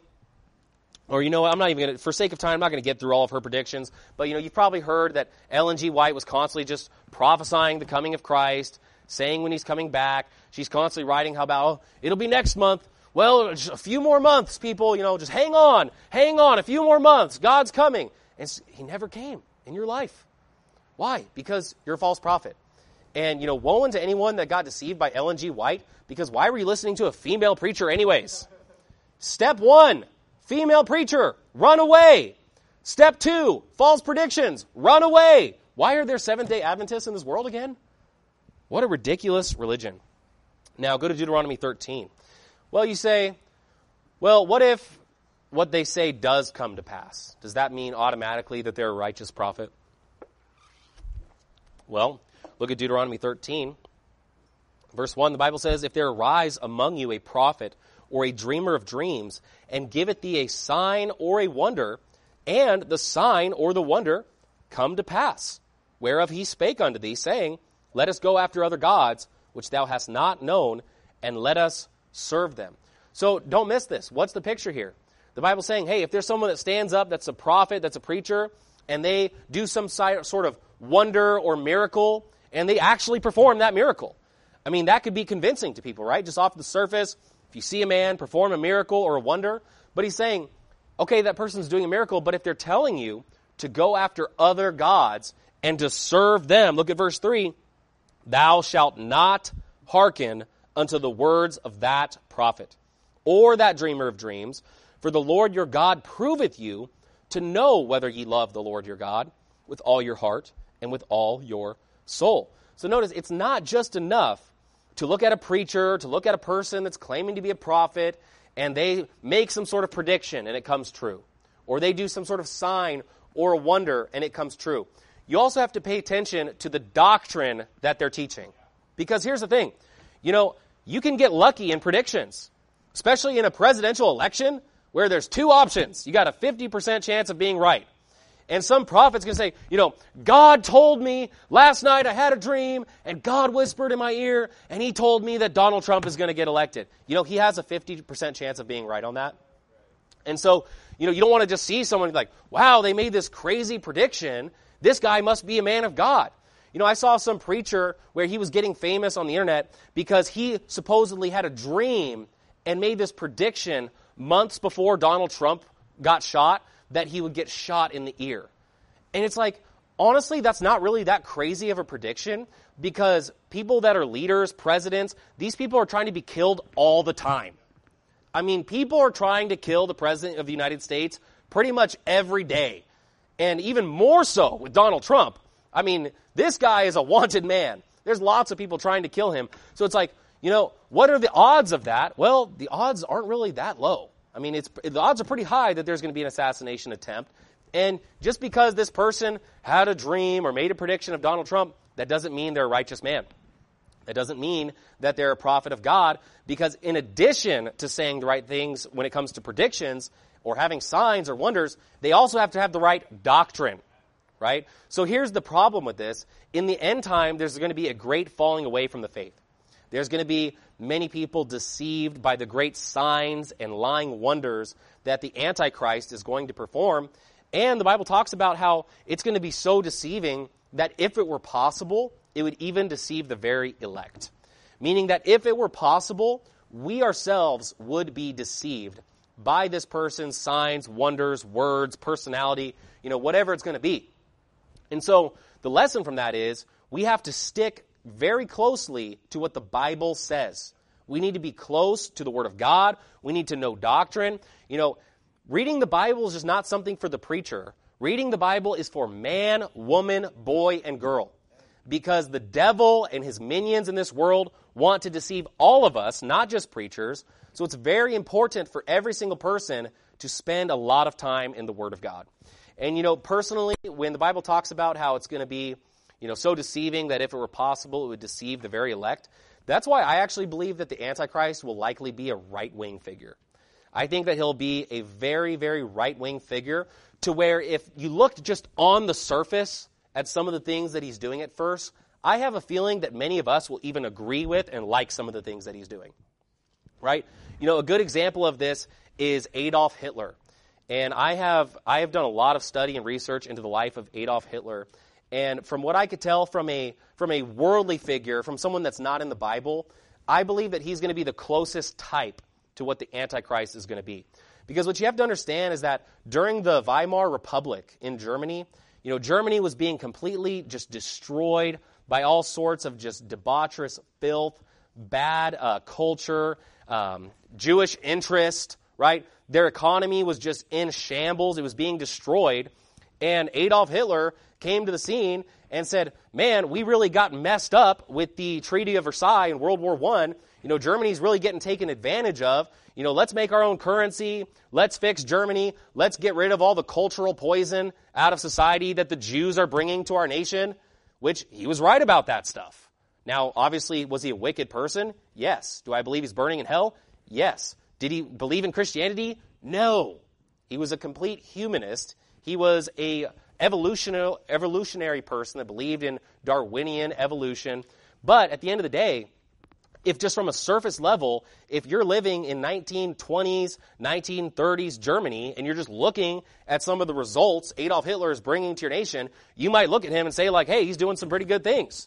or you know what, I'm not even going to, for sake of time, I'm not going to get through all of her predictions, but you know, you've probably heard that Ellen G. White was constantly just prophesying the coming of Christ, saying when he's coming back. She's constantly writing how about, oh, it'll be next month. Well, just a few more months, people, you know, just hang on, hang on, a few more months, God's coming. And he never came in your life. Why? Because you're a false prophet. And, you know, woe unto anyone that got deceived by Ellen G. White, because why were you listening to a female preacher anyways? Step one, female preacher, run away. Step two, false predictions, run away. Why are there Seventh-day Adventists in this world again? What a ridiculous religion. Now, go to Deuteronomy thirteen. Well, you say, well, what if what they say does come to pass? Does that mean automatically that they're a righteous prophet? Well, look at Deuteronomy thirteen. Verse one, the Bible says, if there arise among you a prophet or a dreamer of dreams, and giveth thee a sign or a wonder, and the sign or the wonder come to pass, whereof he spake unto thee, saying, let us go after other gods, which thou hast not known, and let us serve them. So don't miss this. What's the picture here? The Bible's saying, hey, if there's someone that stands up that's a prophet, that's a preacher, and they do some sort of wonder or miracle, and they actually perform that miracle. I mean, that could be convincing to people, right? Just off the surface, if you see a man perform a miracle or a wonder, but he's saying, okay, that person's doing a miracle, but if they're telling you to go after other gods and to serve them, look at verse three, thou shalt not hearken unto the words of that prophet, or that dreamer of dreams, for the Lord your God proveth you to know whether ye love the Lord your God with all your heart and with all your soul. So notice, it's not just enough to look at a preacher, to look at a person that's claiming to be a prophet, and they make some sort of prediction and it comes true. Or they do some sort of sign or a wonder and it comes true. You also have to pay attention to the doctrine that they're teaching. Because here's the thing, you know, you can get lucky in predictions, especially in a presidential election where there's two options. You got a fifty percent chance of being right. And some prophet's going to say, you know, God told me last night I had a dream and God whispered in my ear and he told me that Donald Trump is going to get elected. You know, he has a fifty percent chance of being right on that. And so, you know, you don't want to just see someone like, wow, they made this crazy prediction. This guy must be a man of God. You know, I saw some preacher where he was getting famous on the internet because he supposedly had a dream and made this prediction months before Donald Trump got shot that he would get shot in the ear. And it's like, honestly, that's not really that crazy of a prediction because people that are leaders, presidents, these people are trying to be killed all the time. I mean, people are trying to kill the President of the United States pretty much every day. And even more so with Donald Trump. I mean, this guy is a wanted man. There's lots of people trying to kill him. So it's like, you know, what are the odds of that? Well, the odds aren't really that low. I mean, it's the odds are pretty high that there's going to be an assassination attempt. And just because this person had a dream or made a prediction of Donald Trump, that doesn't mean they're a righteous man. That doesn't mean that they're a prophet of God, because in addition to saying the right things when it comes to predictions or having signs or wonders, they also have to have the right doctrine, right? So here's the problem with this. In the end time, there's going to be a great falling away from the faith. There's going to be many people deceived by the great signs and lying wonders that the Antichrist is going to perform. And the Bible talks about how it's going to be so deceiving that if it were possible, it would even deceive the very elect. Meaning that if it were possible, we ourselves would be deceived by this person's signs, wonders, words, personality, you know, whatever it's going to be. And so the lesson from that is we have to stick very closely to what the Bible says. We need to be close to the Word of God. We need to know doctrine. You know, reading the Bible is just not something for the preacher. Reading the Bible is for man, woman, boy, and girl. Because the devil and his minions in this world want to deceive all of us, not just preachers. So it's very important for every single person to spend a lot of time in the Word of God. And, you know, personally, when the Bible talks about how it's going to be, you know, so deceiving that if it were possible, it would deceive the very elect, that's why I actually believe that the Antichrist will likely be a right-wing figure. I think that he'll be a very, very right-wing figure to where if you looked just on the surface at some of the things that he's doing at first, I have a feeling that many of us will even agree with and like some of the things that he's doing. Right? You know, a good example of this is Adolf Hitler. And I have I have done a lot of study and research into the life of Adolf Hitler. And from what I could tell from a from a worldly figure, from someone that's not in the Bible, I believe that he's going to be the closest type to what the Antichrist is going to be. Because what you have to understand is that during the Weimar Republic in Germany, you know, Germany was being completely just destroyed by all sorts of just debaucherous filth, bad uh, culture, um, Jewish interest, right? Their economy was just in shambles. It was being destroyed. And Adolf Hitler came to the scene and said, man, we really got messed up with the Treaty of Versailles in World War One. You know, Germany's really getting taken advantage of. You know, let's make our own currency. Let's fix Germany. Let's get rid of all the cultural poison out of society that the Jews are bringing to our nation, which he was right about that stuff. Now, obviously, was he a wicked person? Yes. Do I believe he's burning in hell? Yes. Did he believe in Christianity? No. He was a complete humanist. He was a evolutionary, evolutionary person that believed in Darwinian evolution. But at the end of the day, if just from a surface level, if you're living in nineteen twenties, nineteen thirties Germany, and you're just looking at some of the results Adolf Hitler is bringing to your nation, you might look at him and say, like, hey, he's doing some pretty good things.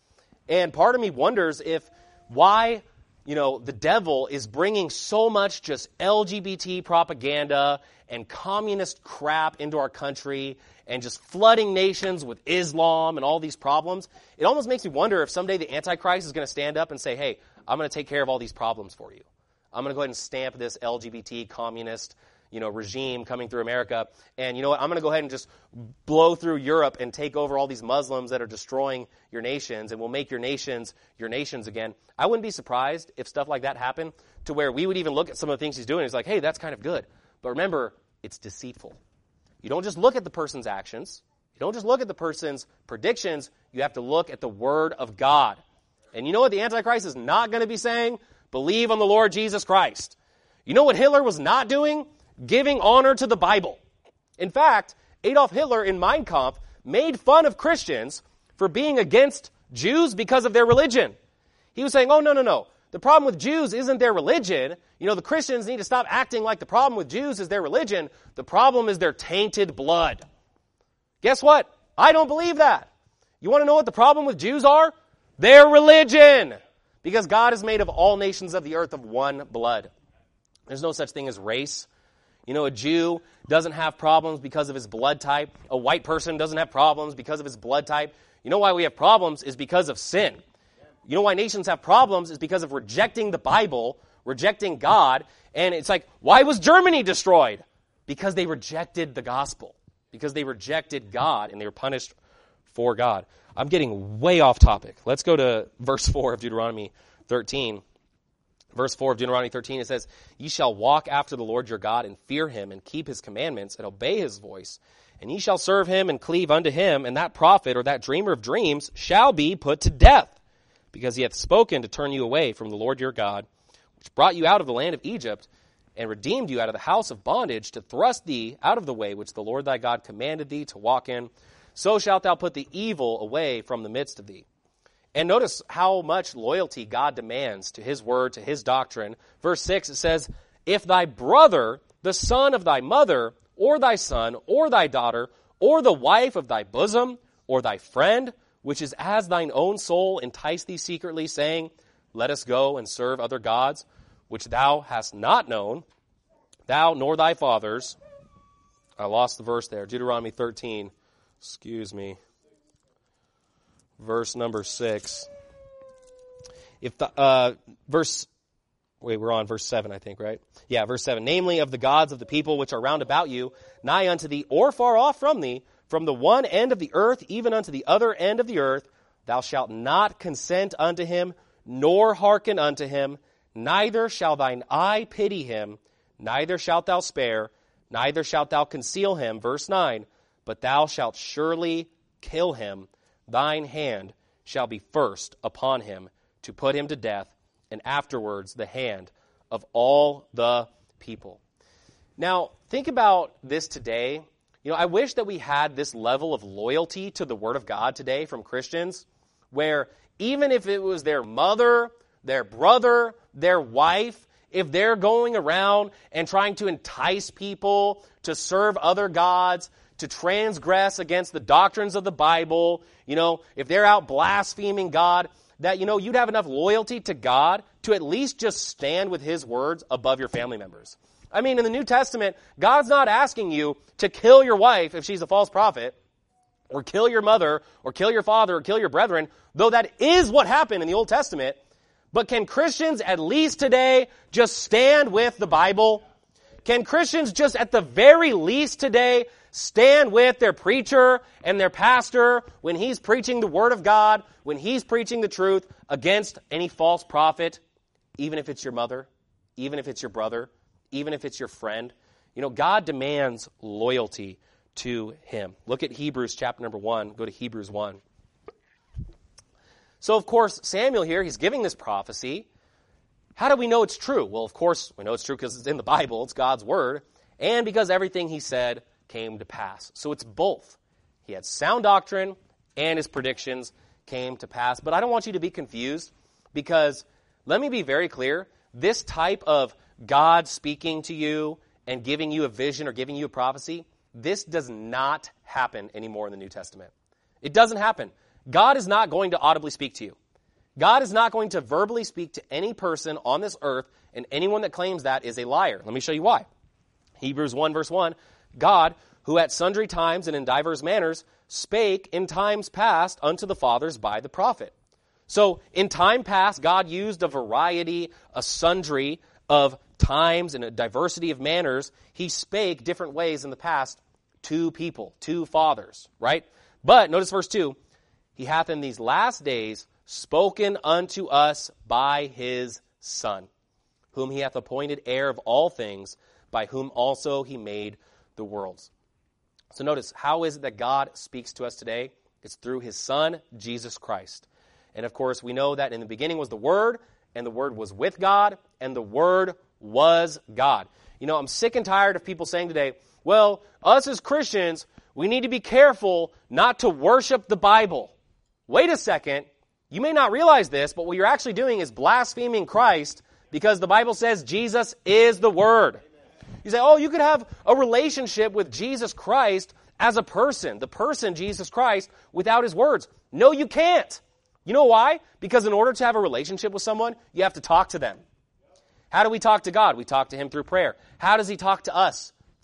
And part of me wonders if why, you know, the devil is bringing so much just L G B T propaganda and communist crap into our country and just flooding nations with Islam and all these problems. It almost makes me wonder if someday the Antichrist is going to stand up and say, hey, I'm going to take care of all these problems for you. I'm going to go ahead and stamp this L G B T communist, you know, regime coming through America. And you know what? I'm going to go ahead and just blow through Europe and take over all these Muslims that are destroying your nations, and we'll make your nations your nations again. I wouldn't be surprised if stuff like that happened to where we would even look at some of the things he's doing. It's like, hey, that's kind of good. But remember, it's deceitful. You don't just look at the person's actions. You don't just look at the person's predictions. You have to look at the Word of God. And you know what the Antichrist is not going to be saying? Believe on the Lord Jesus Christ. You know what Hitler was not doing? Giving honor to the Bible. In fact, Adolf Hitler in Mein Kampf made fun of Christians for being against Jews because of their religion. He was saying, oh, no, no, no. The problem with Jews isn't their religion. You know, the Christians need to stop acting like the problem with Jews is their religion. The problem is their tainted blood. Guess what? I don't believe that. You want to know what the problem with Jews are? Their religion. Because God is made of all nations of the earth of one blood. There's no such thing as race. You know, a Jew doesn't have problems because of his blood type. A white person doesn't have problems because of his blood type. You know why we have problems is because of sin. You know why nations have problems is because of rejecting the Bible, rejecting God. And it's like, why was Germany destroyed? Because they rejected the gospel. Because they rejected God and they were punished for God. I'm getting way off topic. Let's go to verse four of Deuteronomy thirteen. Verse four of Deuteronomy thirteen, it says, "Ye shall walk after the Lord your God and fear him and keep his commandments and obey his voice. And ye shall serve him and cleave unto him, and that prophet or that dreamer of dreams shall be put to death, because he hath spoken to turn you away from the Lord your God, which brought you out of the land of Egypt, and redeemed you out of the house of bondage, to thrust thee out of the way which the Lord thy God commanded thee to walk in. So shalt thou put the evil away from the midst of thee." And notice how much loyalty God demands to his word, to his doctrine. Verse six, it says, "If thy brother, the son of thy mother, or thy son, or thy daughter, or the wife of thy bosom, or thy friend, which is as thine own soul, entice thee secretly, saying, Let us go and serve other gods, which thou hast not known, thou nor thy fathers." I lost the verse there. Deuteronomy thirteen. Excuse me. Verse number six. If the, uh, verse, wait, we're on verse seven, I think, right? Yeah, verse seven. "Namely of the gods of the people which are round about you, nigh unto thee, or far off from thee, from the one end of the earth even unto the other end of the earth, thou shalt not consent unto him, nor hearken unto him, neither shall thine eye pity him, neither shalt thou spare, neither shalt thou conceal him." Verse nine, "But thou shalt surely kill him, thine hand shall be first upon him to put him to death, and afterwards the hand of all the people." Now, think about this today. You know, I wish that we had this level of loyalty to the Word of God today from Christians, where even if it was their mother, their brother, their wife, if they're going around and trying to entice people to serve other gods, to transgress against the doctrines of the Bible, you know, if they're out blaspheming God, that, you know, you'd have enough loyalty to God to at least just stand with his words above your family members. I mean, in the New Testament, God's not asking you to kill your wife if she's a false prophet, or kill your mother, or kill your father, or kill your brethren, though that is what happened in the Old Testament. But can Christians at least today just stand with the Bible? Can Christians just at the very least today stand with their preacher and their pastor when he's preaching the Word of God, when he's preaching the truth against any false prophet, even if it's your mother, even if it's your brother, even if it's your friend? You know, God demands loyalty to him. Look at Hebrews chapter number one. Go to Hebrews one. So, of course, Samuel here, he's giving this prophecy. How do we know it's true? Well, of course, we know it's true because it's in the Bible. It's God's word. And because everything he said came to pass. So it's both. He had sound doctrine and his predictions came to pass. But I don't want you to be confused, because let me be very clear. This type of God speaking to you and giving you a vision or giving you a prophecy, this does not happen anymore in the New Testament. It doesn't happen. God is not going to audibly speak to you. God is not going to verbally speak to any person on this earth, and anyone that claims that is a liar. Let me show you why. Hebrews one verse one, "God, who at sundry times and in divers manners spake in times past unto the fathers by the prophet." So in time past, God used a variety, a sundry of times and a diversity of manners. He spake different ways in the past to people, to fathers, right? But notice verse two, "He hath in these last days spoken unto us by his Son, whom he hath appointed heir of all things, by whom also he made the worlds." So notice, how is it that God speaks to us today? It's through his Son, Jesus Christ. And of course, we know that in the beginning was the Word, and the Word was with God, and the Word was God. You know, I'm sick and tired of people saying today, well, us as Christians, we need to be careful not to worship the Bible. Wait a second. You may not realize this, but what you're actually doing is blaspheming Christ, because the Bible says Jesus is the Word. You say, oh, you could have a relationship with Jesus Christ as a person, the person Jesus Christ, without his words. No, you can't. You know why? Because in order to have a relationship with someone, you have to talk to them. How do we talk to God? We talk to him through prayer. How does he talk to us?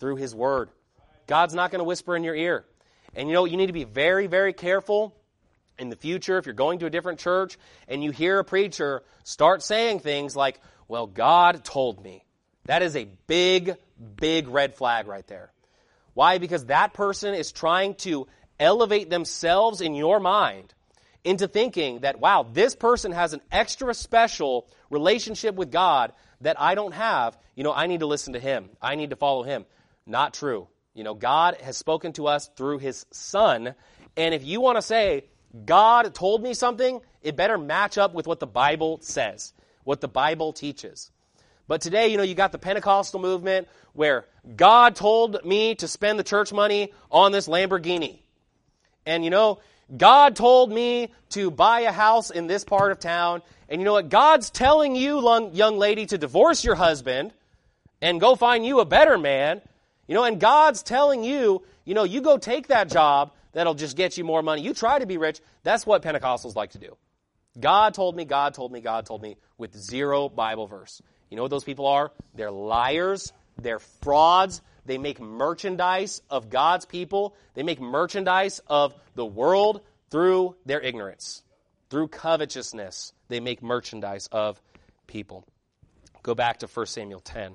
through his word. God's not going to whisper in your ear. And you know, you need to be very, very careful in the future if you're going to a different church and you hear a preacher start saying things like, well, God told me. That is a big, big red flag right there. Why? Because that person is trying to elevate themselves in your mind into thinking that, wow, this person has an extra special relationship with God that I don't have. You know, I need to listen to him. I need to follow him. Not true. You know, God has spoken to us through his Son. And if you want to say, God told me something, it better match up with what the Bible says, what the Bible teaches. But today, you know, you got the Pentecostal movement where God told me to spend the church money on this Lamborghini. And, you know, God told me to buy a house in this part of town. And you know what? God's telling you, young lady, to divorce your husband and go find you a better man. You know, and God's telling you, you know, you go take that job that'll just get you more money. You try to be rich. That's what Pentecostals like to do. God told me, God told me, God told me, with zero Bible verse. You know what those people are? They're liars. They're frauds. They make merchandise of God's people. They make merchandise of the world through their ignorance. Through covetousness, they make merchandise of people. Go back to First Samuel ten.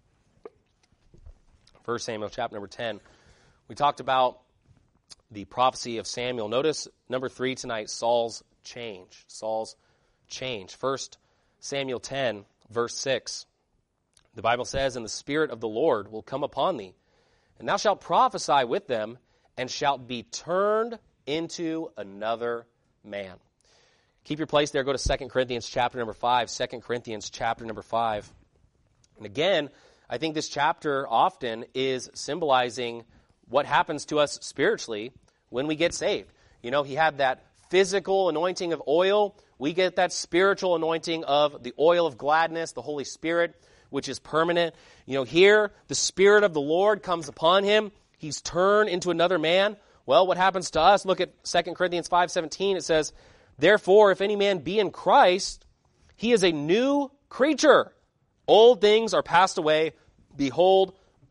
First Samuel chapter number ten. We talked about the prophecy of Samuel. Notice number three tonight, Saul's change. Saul's change. First Samuel ten, verse six. The Bible says, and the Spirit of the Lord will come upon thee, and thou shalt prophesy with them, and shalt be turned into another man. Keep your place there. Go to Second Corinthians chapter number five. Second Corinthians chapter number five. And again, I think this chapter often is symbolizing what happens to us spiritually when we get saved. You know, he had that physical anointing of oil. We get that spiritual anointing of the oil of gladness, the Holy Spirit, which is permanent. You know, here, the Spirit of the Lord comes upon him. He's turned into another man. Well, what happens to us? Look at Second Corinthians five seventeen. It says, therefore, if any man be in Christ, he is a new creature. Old things are passed away. Behold,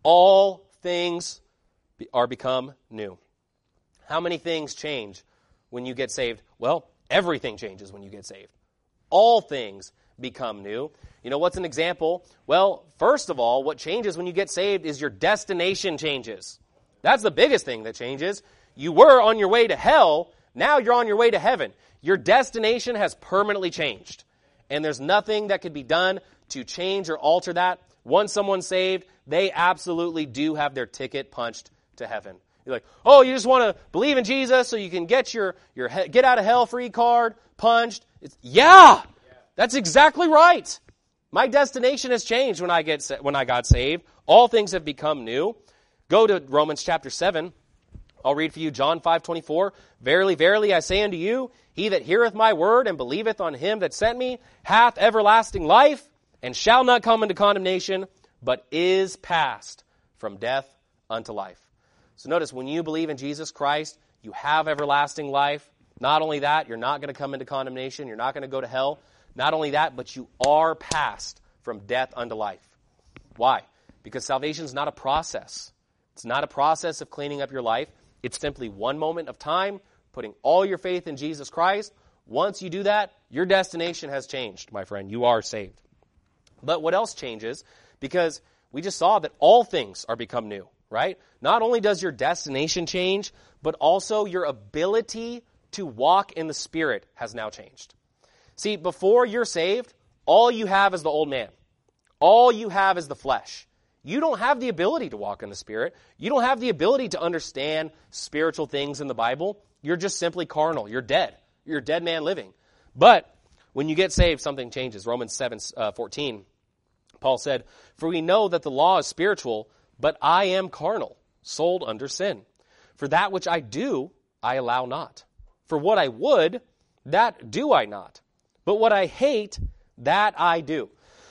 all things are become new. How many things change when you get saved? Well, everything changes when you get saved. All things become new. You know, what's an example? Well, first of all, what changes when you get saved is your destination changes. That's the biggest thing that changes. You were on your way to hell. Now you're on your way to heaven. Your destination has permanently changed. And there's nothing that could be done to change or alter that. Once someone's saved, they absolutely do have their ticket punched to heaven. You're like, oh, you just want to believe in Jesus so you can get your, your get out of hell free card punched? It's, yeah, that's exactly right. My destination has changed when I get when I got saved. All things have become new. Go to Romans chapter seven. I'll read for you John five twenty-four. Verily, verily, I say unto you, he that heareth my word and believeth on him that sent me hath everlasting life, and shall not come into condemnation, but is passed from death unto life. So notice, when you believe in Jesus Christ, you have everlasting life. Not only that, you're not going to come into condemnation. You're not going to go to hell. Not only that, but you are passed from death unto life. Why? Because salvation is not a process. It's not a process of cleaning up your life. It's simply one moment of time, putting all your faith in Jesus Christ. Once you do that, your destination has changed, my friend. You are saved. But what else changes? Because we just saw that all things are become new, right? Not only does your destination change, but also your ability to walk in the Spirit has now changed. See, before you're saved, all you have is the old man. All you have is the flesh. You don't have the ability to walk in the Spirit. You don't have the ability to understand spiritual things in the Bible. You're just simply carnal. You're dead. You're a dead man living. But when you get saved, something changes. Romans seven fourteen, Paul said, for we know that the law is spiritual, but I am carnal, sold under sin. For that which I do, I allow not. For what I would, that do I not. But what I hate, that I do.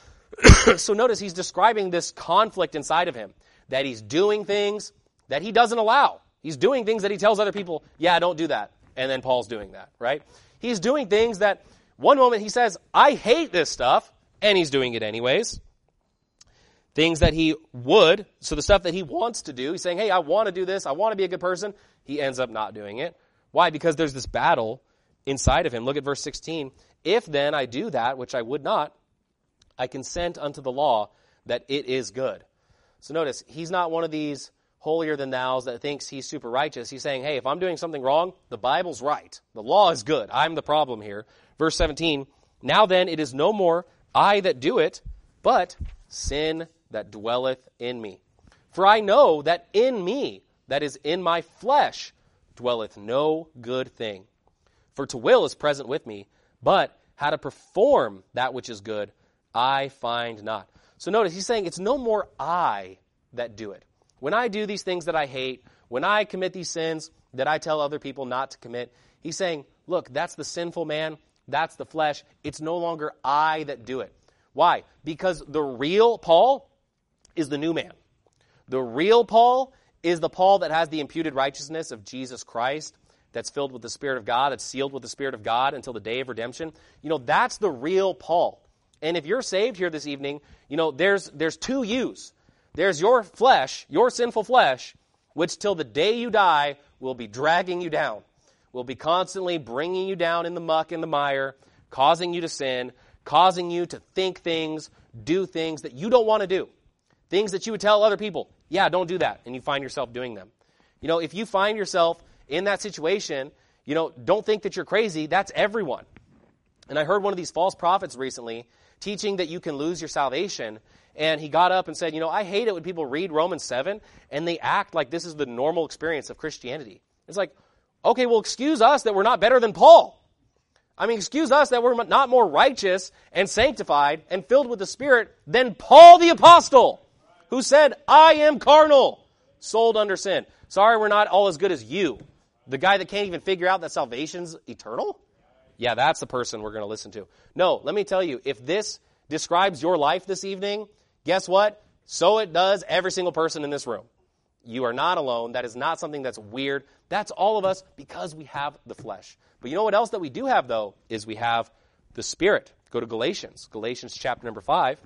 So notice he's describing this conflict inside of him, that he's doing things that he doesn't allow. He's doing things that he tells other people, yeah, don't do that. And then Paul's doing that, right? He's doing things that one moment he says, I hate this stuff, and he's doing it anyways. things that he would, so the stuff that he wants to do, he's saying, hey, I want to do this, I want to be a good person, he ends up not doing it. Why? Because there's this battle inside of him. Look at verse sixteen. If then I do that which I would not, I consent unto the law that it is good. So notice, he's not one of these holier than thous that thinks he's super righteous. He's saying, hey, if I'm doing something wrong, the Bible's right. The law is good. I'm the problem here. Verse seventeen, now then it is no more I that do it, but sin that dwelleth in me. For I know that in me, that is in my flesh, dwelleth no good thing. For to will is present with me, but how to perform that which is good, I find not. So notice, he's saying it's no more I that do it. When I do these things that I hate, when I commit these sins that I tell other people not to commit, he's saying, look, that's the sinful man, that's the flesh. It's no longer I that do it. Why? Because the real Paul is the new man. The real Paul is the Paul that has the imputed righteousness of Jesus Christ, that's filled with the Spirit of God, that's sealed with the Spirit of God until the day of redemption. You know, that's the real Paul. And if you're saved here this evening, you know, there's there's two yous. There's your flesh, your sinful flesh, which till the day you die will be dragging you down, will be constantly bringing you down in the muck and the mire, causing you to sin, causing you to think things, do things that you don't want to do. Things that you would tell other people, yeah, don't do that, and you find yourself doing them. You know, if you find yourself in that situation, you know, don't think that you're crazy. That's everyone. And I heard one of these false prophets recently teaching that you can lose your salvation, and he got up and said, you know, I hate it when people read Romans seven, and they act like this is the normal experience of Christianity. It's like, okay, well, excuse us that we're not better than Paul. I mean, excuse us that we're not more righteous and sanctified and filled with the Spirit than Paul the Apostle, who said, I am carnal, sold under sin. Sorry, we're not all as good as you. The guy that can't even figure out that salvation's eternal? Yeah, that's the person we're going to listen to. No, let me tell you, if this describes your life this evening, guess what? So it does every single person in this room. You are not alone. That is not something that's weird. That's all of us because we have the flesh. But you know what else that we do have, though, is we have the Spirit. Go to Galatians. Galatians chapter number five.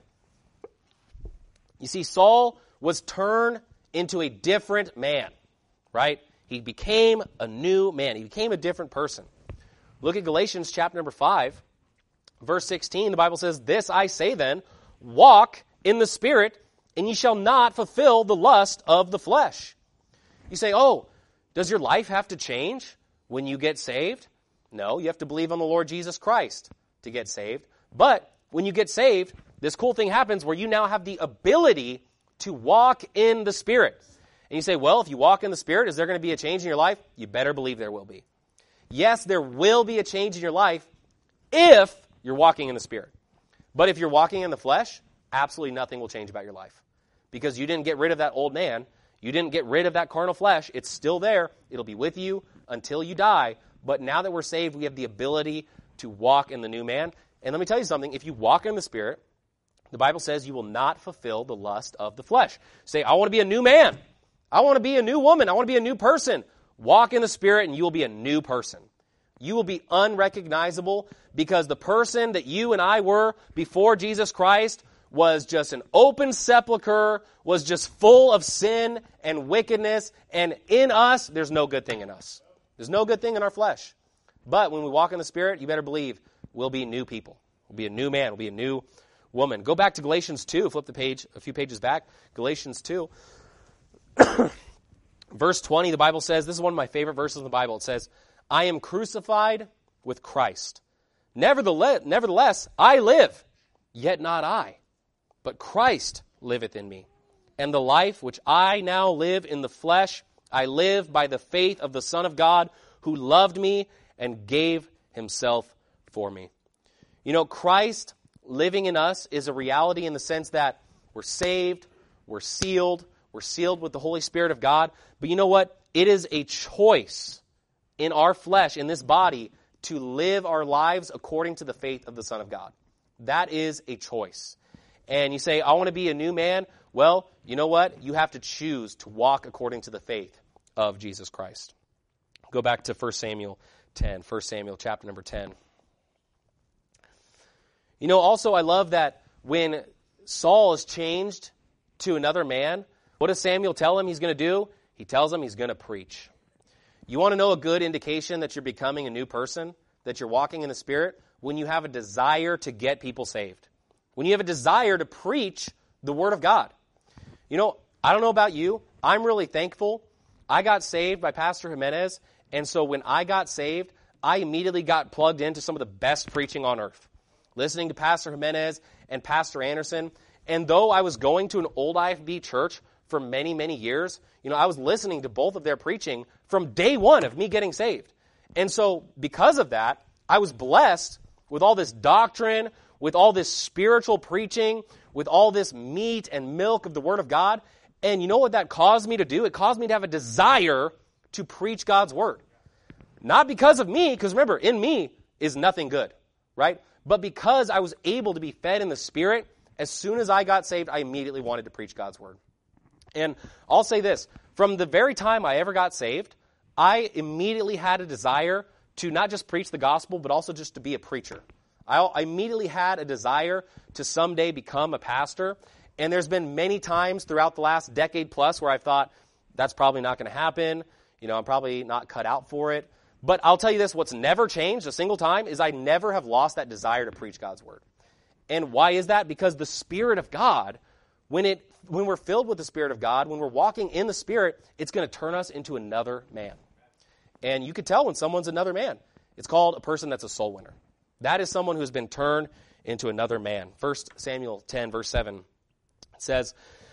You see, Saul was turned into a different man, right? He became a new man. He became a different person. Look at Galatians chapter number five, verse sixteen. The Bible says, this I say then, walk in the Spirit, and ye shall not fulfill the lust of the flesh. You say, oh, does your life have to change when you get saved? No, you have to believe on the Lord Jesus Christ to get saved. But when you get saved, this cool thing happens where you now have the ability to walk in the Spirit. And you say, well, if you walk in the Spirit, is there going to be a change in your life? You better believe there will be. Yes, there will be a change in your life if you're walking in the Spirit. But if you're walking in the flesh, absolutely nothing will change about your life. Because you didn't get rid of that old man. You didn't get rid of that carnal flesh. It's still there. It'll be with you until you die. But now that we're saved, we have the ability to walk in the new man. And let me tell you something. If you walk in the Spirit, the Bible says you will not fulfill the lust of the flesh. Say, I want to be a new man. I want to be a new woman. I want to be a new person. Walk in the Spirit and you will be a new person. You will be unrecognizable because the person that you and I were before Jesus Christ was just an open sepulcher, was just full of sin and wickedness, and in us, there's no good thing in us. There's no good thing in our flesh. But when we walk in the Spirit, you better believe we'll be new people. We'll be a new man. We'll be a new woman. Go back to Galatians two. Flip the page, a few pages back. Galatians two. Verse twenty, the Bible says, this is one of my favorite verses in the Bible. It says, I am crucified with Christ. Nevertheless, nevertheless, I live, yet not I, but Christ liveth in me. And the life which I now live in the flesh, I live by the faith of the Son of God, who loved me and gave himself for me. You know, Christ living in us is a reality in the sense that we're saved, we're sealed, we're sealed with the Holy Spirit of God. But you know what? It is a choice in our flesh, in this body, to live our lives according to the faith of the Son of God. That is a choice. And you say, I want to be a new man. Well, you know what? You have to choose to walk according to the faith of Jesus Christ. Go back to First Samuel ten. First Samuel chapter number ten. You know, also I love that when Saul is changed to another man, what does Samuel tell him he's going to do? He tells him he's going to preach. You want to know a good indication that you're becoming a new person, that you're walking in the Spirit? When you have a desire to get people saved. When you have a desire to preach the Word of God. You know, I don't know about you. I'm really thankful. I got saved by Pastor Jimenez, and so when I got saved, I immediately got plugged into some of the best preaching on earth. Listening to Pastor Jimenez and Pastor Anderson. And though I was going to an old I F B church for many, many years, you know, I was listening to both of their preaching from day one of me getting saved. And so because of that, I was blessed with all this doctrine, with all this spiritual preaching, with all this meat and milk of the Word of God. And you know what that caused me to do? It caused me to have a desire to preach God's Word. Not because of me, because remember, in me is nothing good, right? But because I was able to be fed in the Spirit, as soon as I got saved, I immediately wanted to preach God's Word. And I'll say this, from the very time I ever got saved, I immediately had a desire to not just preach the gospel, but also just to be a preacher. I immediately had a desire to someday become a pastor. And there's been many times throughout the last decade plus where I've thought, that's probably not going to happen. You know, I'm probably not cut out for it. But I'll tell you this, what's never changed a single time is I never have lost that desire to preach God's Word. And why is that? Because the Spirit of God, when it when we're filled with the Spirit of God, when we're walking in the Spirit, it's going to turn us into another man. And you can tell when someone's another man. It's called a person that's a soul winner. That is someone who's been turned into another man. First Samuel ten, verse seven says,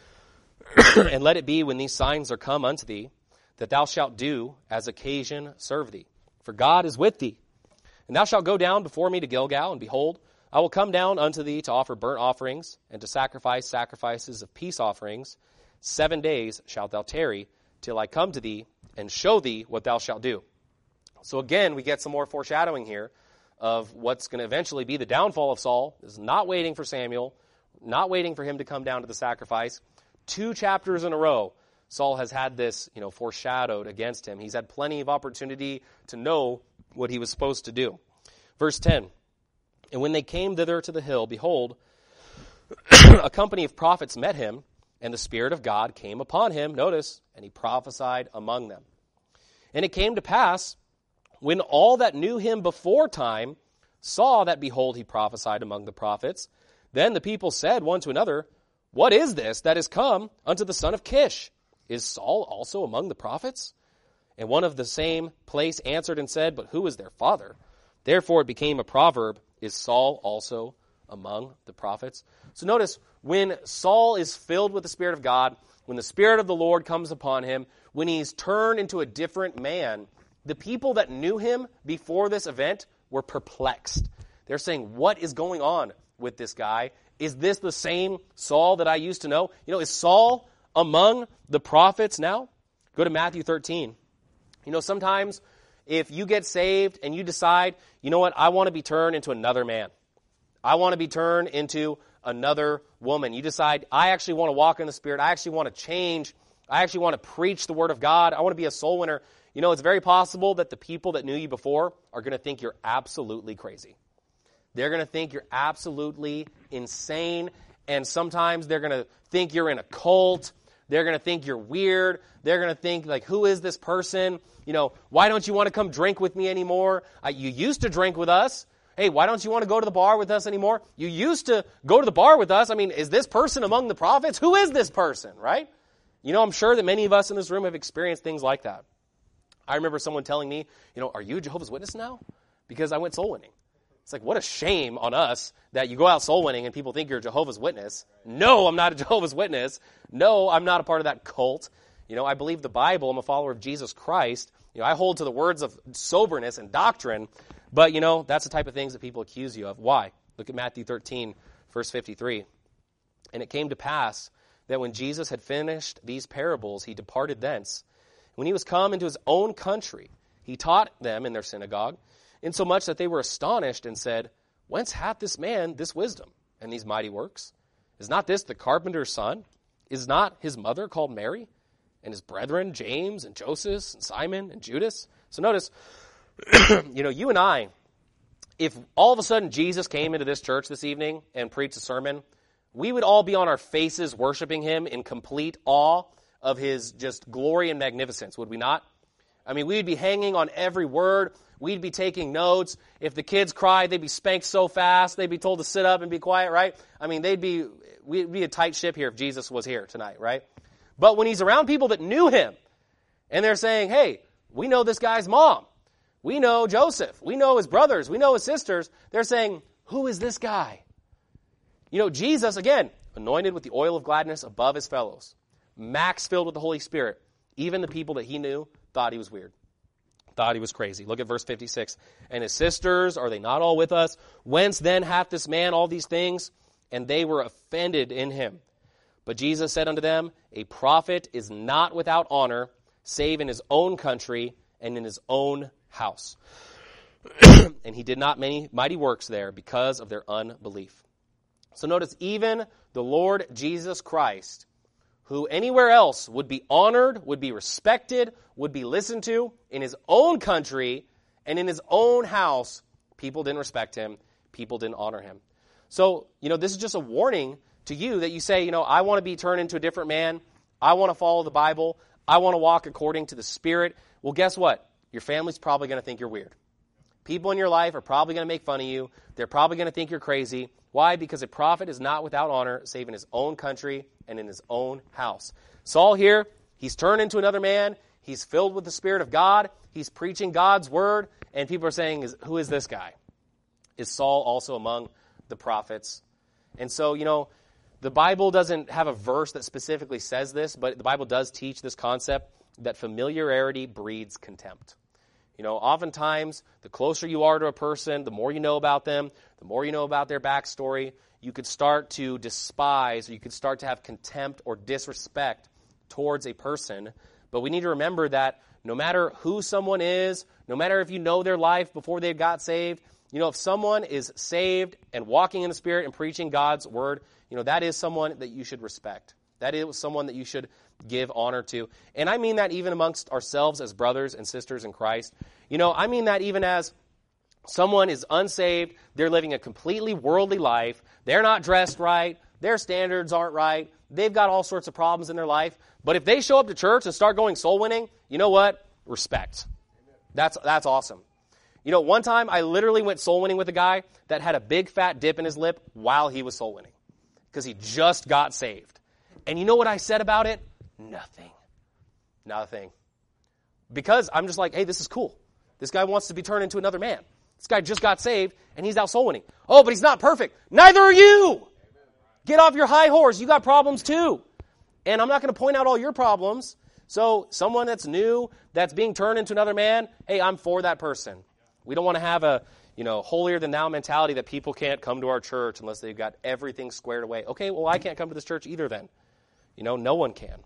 and let it be when these signs are come unto thee, that thou shalt do as occasion serve thee. For God is with thee. And thou shalt go down before me to Gilgal, and behold, I will come down unto thee to offer burnt offerings, and to sacrifice sacrifices of peace offerings. Seven days shalt thou tarry, till I come to thee, and show thee what thou shalt do. So again, we get some more foreshadowing here of what's going to eventually be the downfall of Saul. Is not waiting for Samuel, not waiting for him to come down to the sacrifice. Two chapters in a row, Saul has had this, you know, foreshadowed against him. He's had plenty of opportunity to know what he was supposed to do. Verse ten, and when they came thither to the hill, behold, a company of prophets met him, and the Spirit of God came upon him, notice, and he prophesied among them. And it came to pass, when all that knew him before time saw that, behold, he prophesied among the prophets, then the people said one to another, what is this that is come unto the son of Kish? Is Saul also among the prophets? And one of the same place answered and said, but who is their father? Therefore it became a proverb, is Saul also among the prophets? So notice, when Saul is filled with the Spirit of God, when the Spirit of the Lord comes upon him, when he's turned into a different man, the people that knew him before this event were perplexed. They're saying, what is going on with this guy? Is this the same Saul that I used to know? You know, is Saul among the prophets now? Go to Matthew thirteen. You know, sometimes if you get saved and you decide, you know what, I want to be turned into another man. I want to be turned into another woman. You decide, I actually want to walk in the Spirit. I actually want to change. I actually want to preach the Word of God. I want to be a soul winner. You know, it's very possible that the people that knew you before are going to think you're absolutely crazy. They're going to think you're absolutely insane. And sometimes they're going to think you're in a cult. They're going to think you're weird. They're going to think, like, who is this person? You know, why don't you want to come drink with me anymore? Uh, you used to drink with us. Hey, why don't you want to go to the bar with us anymore? You used to go to the bar with us. I mean, is this person among the prophets? Who is this person, right? You know, I'm sure that many of us in this room have experienced things like that. I remember someone telling me, you know, are you a Jehovah's Witness now? Because I went soul winning. It's like, what a shame on us that you go out soul winning and people think you're a Jehovah's Witness. No, I'm not a Jehovah's Witness. No, I'm not a part of that cult. You know, I believe the Bible. I'm a follower of Jesus Christ. You know, I hold to the words of soberness and doctrine. But, you know, that's the type of things that people accuse you of. Why? Look at Matthew thirteen, verse fifty-three. And it came to pass that when Jesus had finished these parables, he departed thence. When he was come into his own country, he taught them in their synagogue, insomuch that they were astonished and said, whence hath this man this wisdom and these mighty works? Is not this the carpenter's son? Is not his mother called Mary? And his brethren, James and Joseph and Simon and Judas? So notice, you know, you and I, if all of a sudden Jesus came into this church this evening and preached a sermon, we would all be on our faces worshiping him in complete awe of his just glory and magnificence, would we not? I mean, we'd be hanging on every word. We'd be taking notes. If the kids cried, they'd be spanked so fast, they'd be told to sit up and be quiet, right? I mean, they'd be, we'd be a tight ship here if Jesus was here tonight, right? But when he's around people that knew him, and they're saying, hey, we know this guy's mom. We know Joseph. We know his brothers. We know his sisters. They're saying, who is this guy? You know, Jesus, again, anointed with the oil of gladness above his fellows. Max filled with the Holy Spirit. Even the people that he knew thought he was weird. Thought he was crazy. Look at verse fifty-six. And his sisters, are they not all with us? Whence then hath this man all these things? And they were offended in him. But Jesus said unto them, a prophet is not without honor, save in his own country and in his own house. And he did not many mighty works there because of their unbelief. So notice, even the Lord Jesus Christ, who anywhere else would be honored, would be respected, would be listened to, in his own country and in his own house, people didn't respect him, people didn't honor him. So, you know, this is just a warning to you that you say, you know, I want to be turned into a different man. I want to follow the Bible. I want to walk according to the Spirit. Well, guess what? Your family's probably going to think you're weird. People in your life are probably going to make fun of you. They're probably going to think you're crazy. Why? Because a prophet is not without honor, save in his own country and in his own house. Saul here, he's turned into another man. He's filled with the Spirit of God. He's preaching God's word. And people are saying, who is this guy? Is Saul also among the prophets? And so, you know, the Bible doesn't have a verse that specifically says this, but the Bible does teach this concept that familiarity breeds contempt. You know, oftentimes, the closer you are to a person, the more you know about them, the more you know about their backstory, you could start to despise, or you could start to have contempt or disrespect towards a person. But we need to remember that no matter who someone is, no matter if you know their life before they got saved, you know, if someone is saved and walking in the Spirit and preaching God's word, you know, that is someone that you should respect. That is someone that you should give honor to. And I mean that even amongst ourselves as brothers and sisters in Christ. You know, I mean that even as someone is unsaved, they're living a completely worldly life, they're not dressed right, their standards aren't right, they've got all sorts of problems in their life. But if they show up to church and start going soul winning, you know what? Respect. That's that's awesome. You know, one time I literally went soul winning with a guy that had a big fat dip in his lip while he was soul winning because he just got saved. And you know what I said about it? Nothing. Nothing. Because I'm just like, hey, this is cool. This guy wants to be turned into another man. This guy just got saved, and he's out soul winning. Oh, but he's not perfect. Neither are you. Get off your high horse. You got problems too. And I'm not going to point out all your problems. So someone that's new, that's being turned into another man, hey, I'm for that person. We don't want to have a, you know, holier-than-thou mentality that people can't come to our church unless they've got everything squared away. Okay, well, I can't come to this church either then. You know, no one can.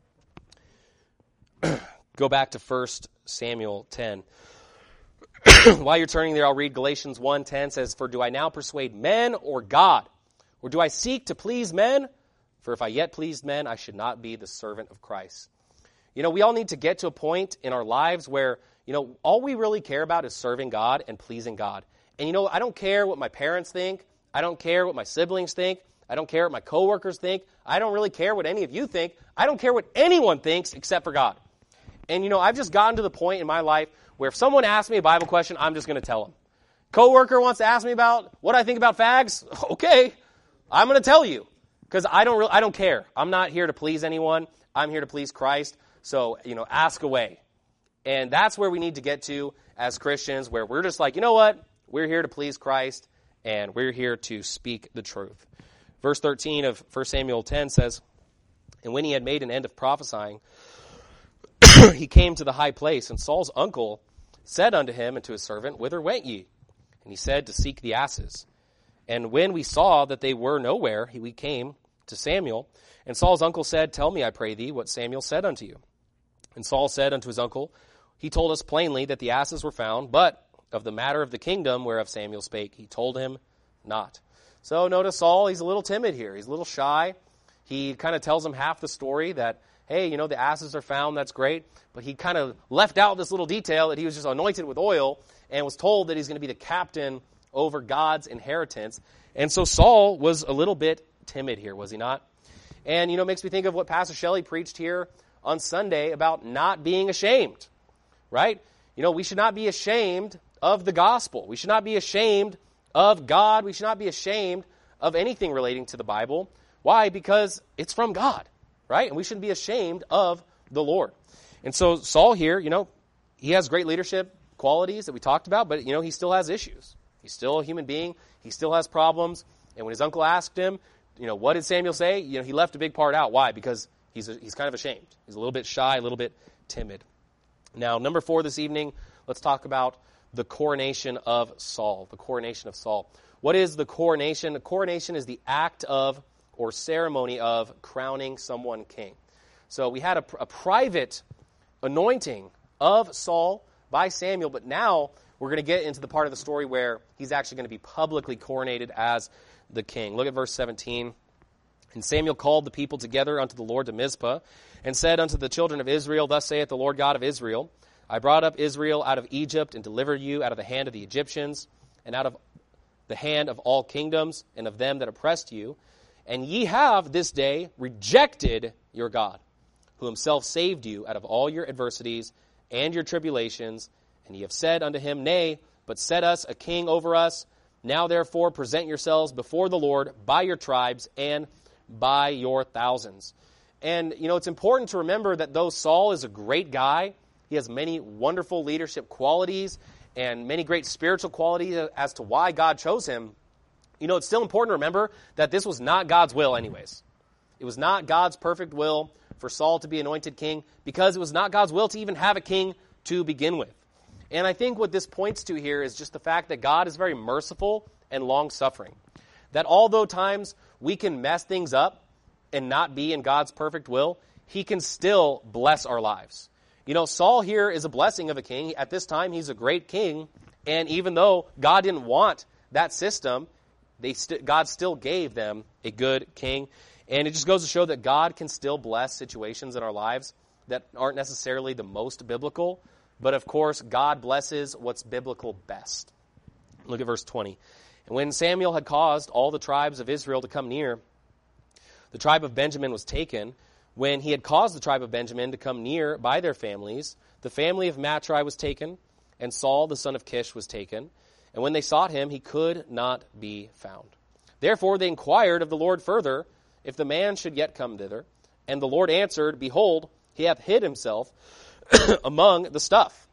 Go back to First Samuel ten. While you're turning there, I'll read Galatians one ten says, for do I now persuade men or God? Or do I seek to please men? For if I yet pleased men, I should not be the servant of Christ. You know, we all need to get to a point in our lives where, you know, all we really care about is serving God and pleasing God. And, you know, I don't care what my parents think. I don't care what my siblings think. I don't care what my coworkers think. I don't really care what any of you think. I don't care what anyone thinks except for God. And, you know, I've just gotten to the point in my life where if someone asks me a Bible question, I'm just going to tell them. Coworker wants to ask me about what I think about fags. Okay, I'm going to tell you because I don't really, I don't care. I'm not here to please anyone. I'm here to please Christ. So, you know, ask away. And that's where we need to get to as Christians, where we're just like, you know what? We're here to please Christ, and we're here to speak the truth. Verse thirteen of First Samuel ten says, and when he had made an end of prophesying, he came to the high place, and Saul's uncle said unto him and to his servant, whither went ye? And he said, to seek the asses. And when we saw that they were nowhere, we came to Samuel. And Saul's uncle said, tell me, I pray thee, what Samuel said unto you. And Saul said unto his uncle, he told us plainly that the asses were found, but of the matter of the kingdom whereof Samuel spake, he told him not. So notice Saul, he's a little timid here. He's a little shy. He kind of tells him half the story that, hey, you know, the asses are found, that's great. But he kind of left out this little detail that he was just anointed with oil and was told that he's going to be the captain over God's inheritance. And so Saul was a little bit timid here, was he not? And, you know, it makes me think of what Pastor Shelley preached here on Sunday about not being ashamed, right? You know, we should not be ashamed of the gospel. We should not be ashamed of God. We should not be ashamed of anything relating to the Bible. Why? Because it's from God, right? And we shouldn't be ashamed of the Lord. And so Saul here, you know, he has great leadership qualities that we talked about, but, you know, he still has issues. He's still a human being. He still has problems. And when his uncle asked him, you know, what did Samuel say? You know, he left a big part out. Why? Because he's a, he's kind of ashamed. He's a little bit shy, a little bit timid. Now, number four this evening, let's talk about the coronation of Saul. The coronation of Saul. What is the coronation? The coronation is the act of or ceremony of crowning someone king. So we had a, a private anointing of Saul by Samuel, but now we're going to get into the part of the story where he's actually going to be publicly coronated as the king. Look at verse seventeen. And Samuel called the people together unto the Lord to Mizpah, and said unto the children of Israel, Thus saith the Lord God of Israel, I brought up Israel out of Egypt, and delivered you out of the hand of the Egyptians, and out of the hand of all kingdoms, and of them that oppressed you. And ye have this day rejected your God, who himself saved you out of all your adversities and your tribulations. And ye have said unto him, Nay, but set us a king over us. Now therefore present yourselves before the Lord by your tribes and by your thousands. And, you know, it's important to remember that though Saul is a great guy, he has many wonderful leadership qualities and many great spiritual qualities as to why God chose him. You know, it's still important to remember that this was not God's will anyways. It was not God's perfect will for Saul to be anointed king, because it was not God's will to even have a king to begin with. And I think what this points to here is just the fact that God is very merciful and long-suffering. That although times we can mess things up and not be in God's perfect will, he can still bless our lives. You know, Saul here is a blessing of a king. At this time, he's a great king. And even though God didn't want that system, they st- God still gave them a good king. And it just goes to show that God can still bless situations in our lives that aren't necessarily the most biblical. But of course, God blesses what's biblical best. Look at verse twenty. And when Samuel had caused all the tribes of Israel to come near, the tribe of Benjamin was taken. When he had caused the tribe of Benjamin to come near by their families, the family of Matri was taken, and Saul the son of Kish was taken. And when they sought him, he could not be found. Therefore they inquired of the Lord further, if the man should yet come thither. And the Lord answered, Behold, he hath hid himself among the stuff.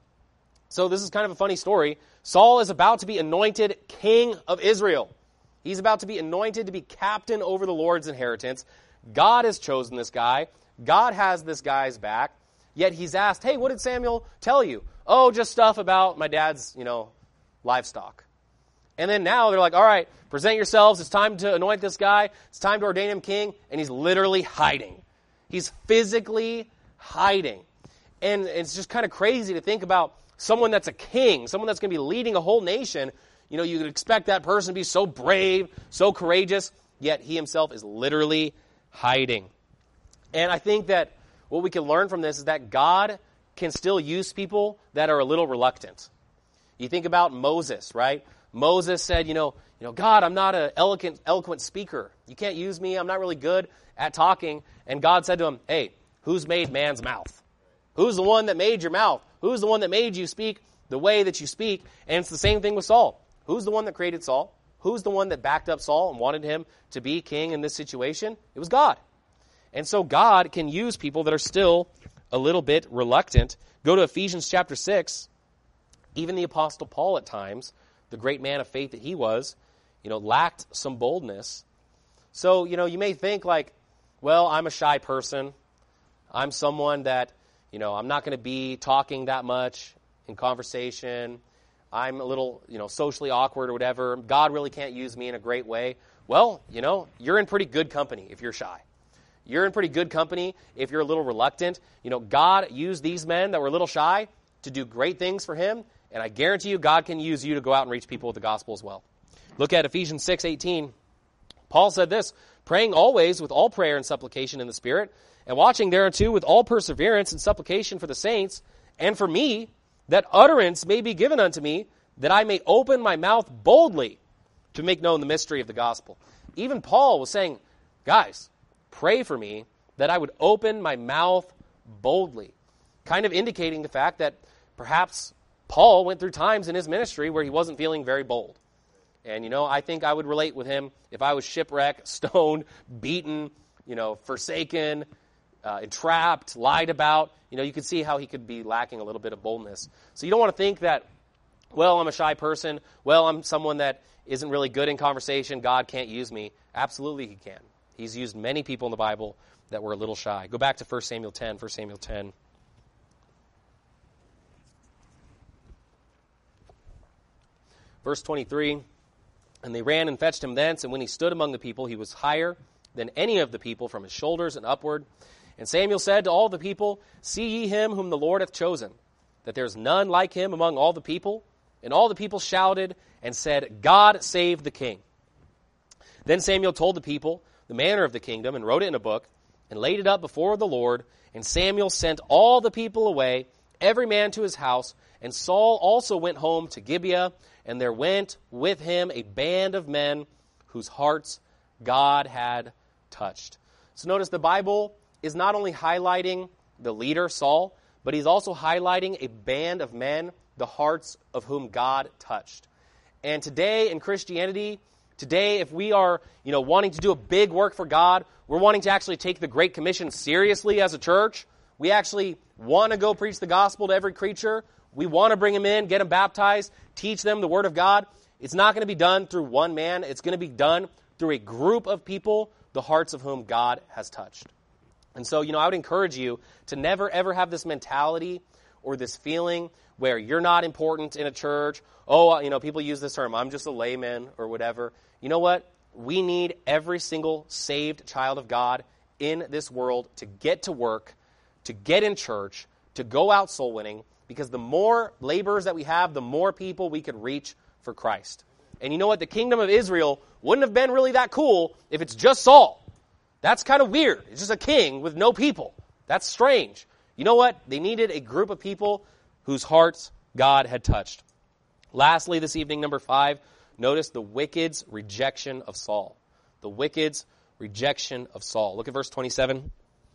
So this is kind of a funny story. Saul is about to be anointed king of Israel. He's about to be anointed to be captain over the Lord's inheritance. God has chosen this guy. God has this guy's back. Yet he's asked, hey, what did Samuel tell you? Oh, just stuff about my dad's, you know, livestock. And then now they're like, all right, present yourselves. It's time to anoint this guy. It's time to ordain him king. And he's literally hiding. He's physically hiding. And it's just kind of crazy to think about someone that's a king, someone that's going to be leading a whole nation. You know, you would expect that person to be so brave, so courageous, yet he himself is literally hiding. And I think that what we can learn from this is that God can still use people that are a little reluctant. You think about Moses, right? Moses said, you know, you know, God, I'm not an eloquent, eloquent speaker. You can't use me. I'm not really good at talking. And God said to him, hey, who's made man's mouth? Who's the one that made your mouth? Who's the one that made you speak the way that you speak? And it's the same thing with Saul. Who's the one that created Saul? Who's the one that backed up Saul and wanted him to be king in this situation? It was God. And so God can use people that are still a little bit reluctant. Go to Ephesians chapter six. Even the Apostle Paul at times, the great man of faith that he was, you know, lacked some boldness. So, you know, you may think like, well, I'm a shy person. I'm someone that, you know, I'm not going to be talking that much in conversation. I'm a little, you know, socially awkward or whatever. God really can't use me in a great way. Well, you know, you're in pretty good company if you're shy. You're in pretty good company if you're a little reluctant. You know, God used these men that were a little shy to do great things for him. And I guarantee you, God can use you to go out and reach people with the gospel as well. Look at Ephesians six eighteen. Paul said this, praying always with all prayer and supplication in the Spirit, and watching thereunto with all perseverance and supplication for the saints, and for me, that utterance may be given unto me, that I may open my mouth boldly to make known the mystery of the gospel. Even Paul was saying, guys, pray for me that I would open my mouth boldly. Kind of indicating the fact that perhaps Paul went through times in his ministry where he wasn't feeling very bold. And, you know, I think I would relate with him if I was shipwrecked, stoned, beaten, you know, forsaken, uh, entrapped, lied about. You know, you could see how he could be lacking a little bit of boldness. So you don't want to think that, well, I'm a shy person. Well, I'm someone that isn't really good in conversation. God can't use me. Absolutely he can. He's used many people in the Bible that were a little shy. Go back to First Samuel ten, First Samuel ten. Verse twenty-three, and they ran and fetched him thence, and when he stood among the people, he was higher than any of the people from his shoulders and upward. And Samuel said to all the people, see ye him whom the Lord hath chosen, that there is none like him among all the people. And all the people shouted and said, God save the king. Then Samuel told the people the manner of the kingdom, and wrote it in a book, and laid it up before the Lord. And Samuel sent all the people away, every man to his house. And Saul also went home to Gibeah, and there went with him a band of men whose hearts God had touched. So notice the Bible is not only highlighting the leader, Saul, but he's also highlighting a band of men, the hearts of whom God touched. And today in Christianity, today if we are, you know, wanting to do a big work for God, we're wanting to actually take the Great Commission seriously as a church. We actually want to go preach the gospel to every creature. We want to bring them in, get them baptized, teach them the Word of God. It's not going to be done through one man. It's going to be done through a group of people, the hearts of whom God has touched. And so, you know, I would encourage you to never, ever have this mentality or this feeling where you're not important in a church. Oh, you know, people use this term, I'm just a layman or whatever. You know what? We need every single saved child of God in this world to get to work, to get in church, to go out soul winning, because the more laborers that we have, the more people we could reach for Christ. And you know what? The kingdom of Israel wouldn't have been really that cool if it's just Saul. That's kind of weird. It's just a king with no people. That's strange. You know what? They needed a group of people whose hearts God had touched. Lastly, this evening, number five, notice the wicked's rejection of Saul. The wicked's rejection of Saul. Look at verse twenty-seven.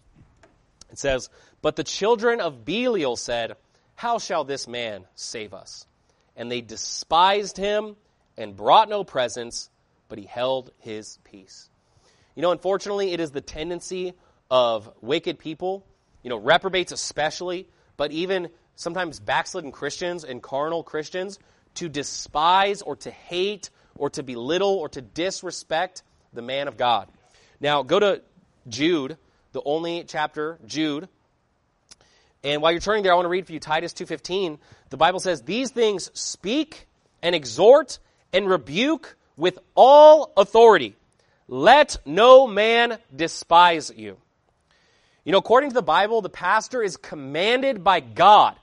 It says, but the children of Belial said, how shall this man save us? And they despised him and brought no presents, but he held his peace. You know, unfortunately, it is the tendency of wicked people, you know, reprobates especially, but even sometimes backslidden Christians and carnal Christians, to despise or to hate or to belittle or to disrespect the man of God. Now, go to Jude, the only chapter, Jude. And while you're turning there, I want to read for you Titus two fifteen. The Bible says, these things speak and exhort and rebuke with all authority. Let no man despise you. You know, according to the Bible, the pastor is commanded by God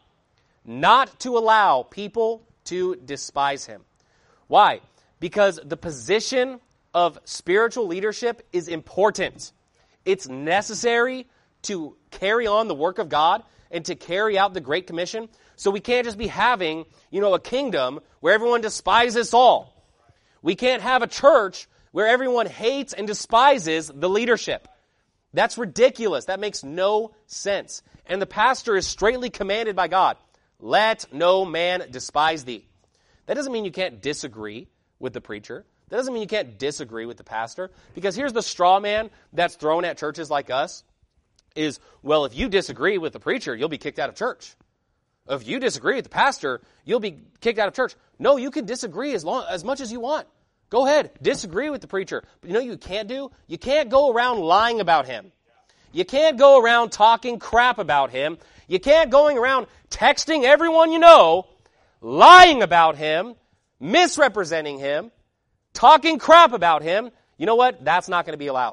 not to allow people to despise him. Why? Because the position of spiritual leadership is important. It's necessary to carry on the work of God and to carry out the Great Commission. So we can't just be having, you know, a kingdom where everyone despises Saul. We can't have a church where everyone hates and despises the leadership. That's ridiculous. That makes no sense. And the pastor is straightly commanded by God, let no man despise thee. That doesn't mean you can't disagree with the preacher. That doesn't mean you can't disagree with the pastor. Because here's the straw man that's thrown at churches like us is, well, if you disagree with the preacher, you'll be kicked out of church. If you disagree with the pastor, you'll be kicked out of church. No, you can disagree as long as much as you want. Go ahead, disagree with the preacher. But you know what you can't do? You can't go around lying about him. You can't go around talking crap about him. You can't going around texting everyone you know, lying about him, misrepresenting him, talking crap about him. You know what? That's not going to be allowed.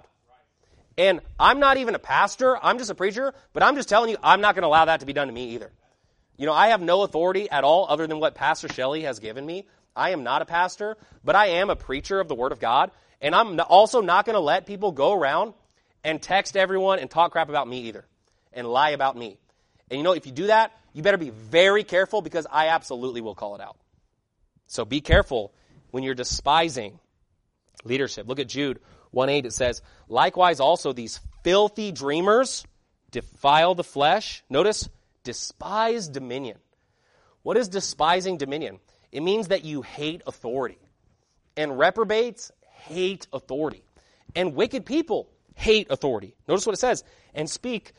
And I'm not even a pastor. I'm just a preacher. But I'm just telling you, I'm not going to allow that to be done to me either. You know, I have no authority at all other than what Pastor Shelley has given me. I am not a pastor, but I am a preacher of the Word of God. And I'm also not going to let people go around and text everyone and talk crap about me either. And lie about me. And you know, if you do that, you better be very careful because I absolutely will call it out. So be careful when you're despising leadership. Look at Jude one eight, it says, likewise also these filthy dreamers defile the flesh. Notice, despise dominion. What is despising dominion? It means that you hate authority. And reprobates hate authority. And wicked people hate authority. Notice what it says, and speak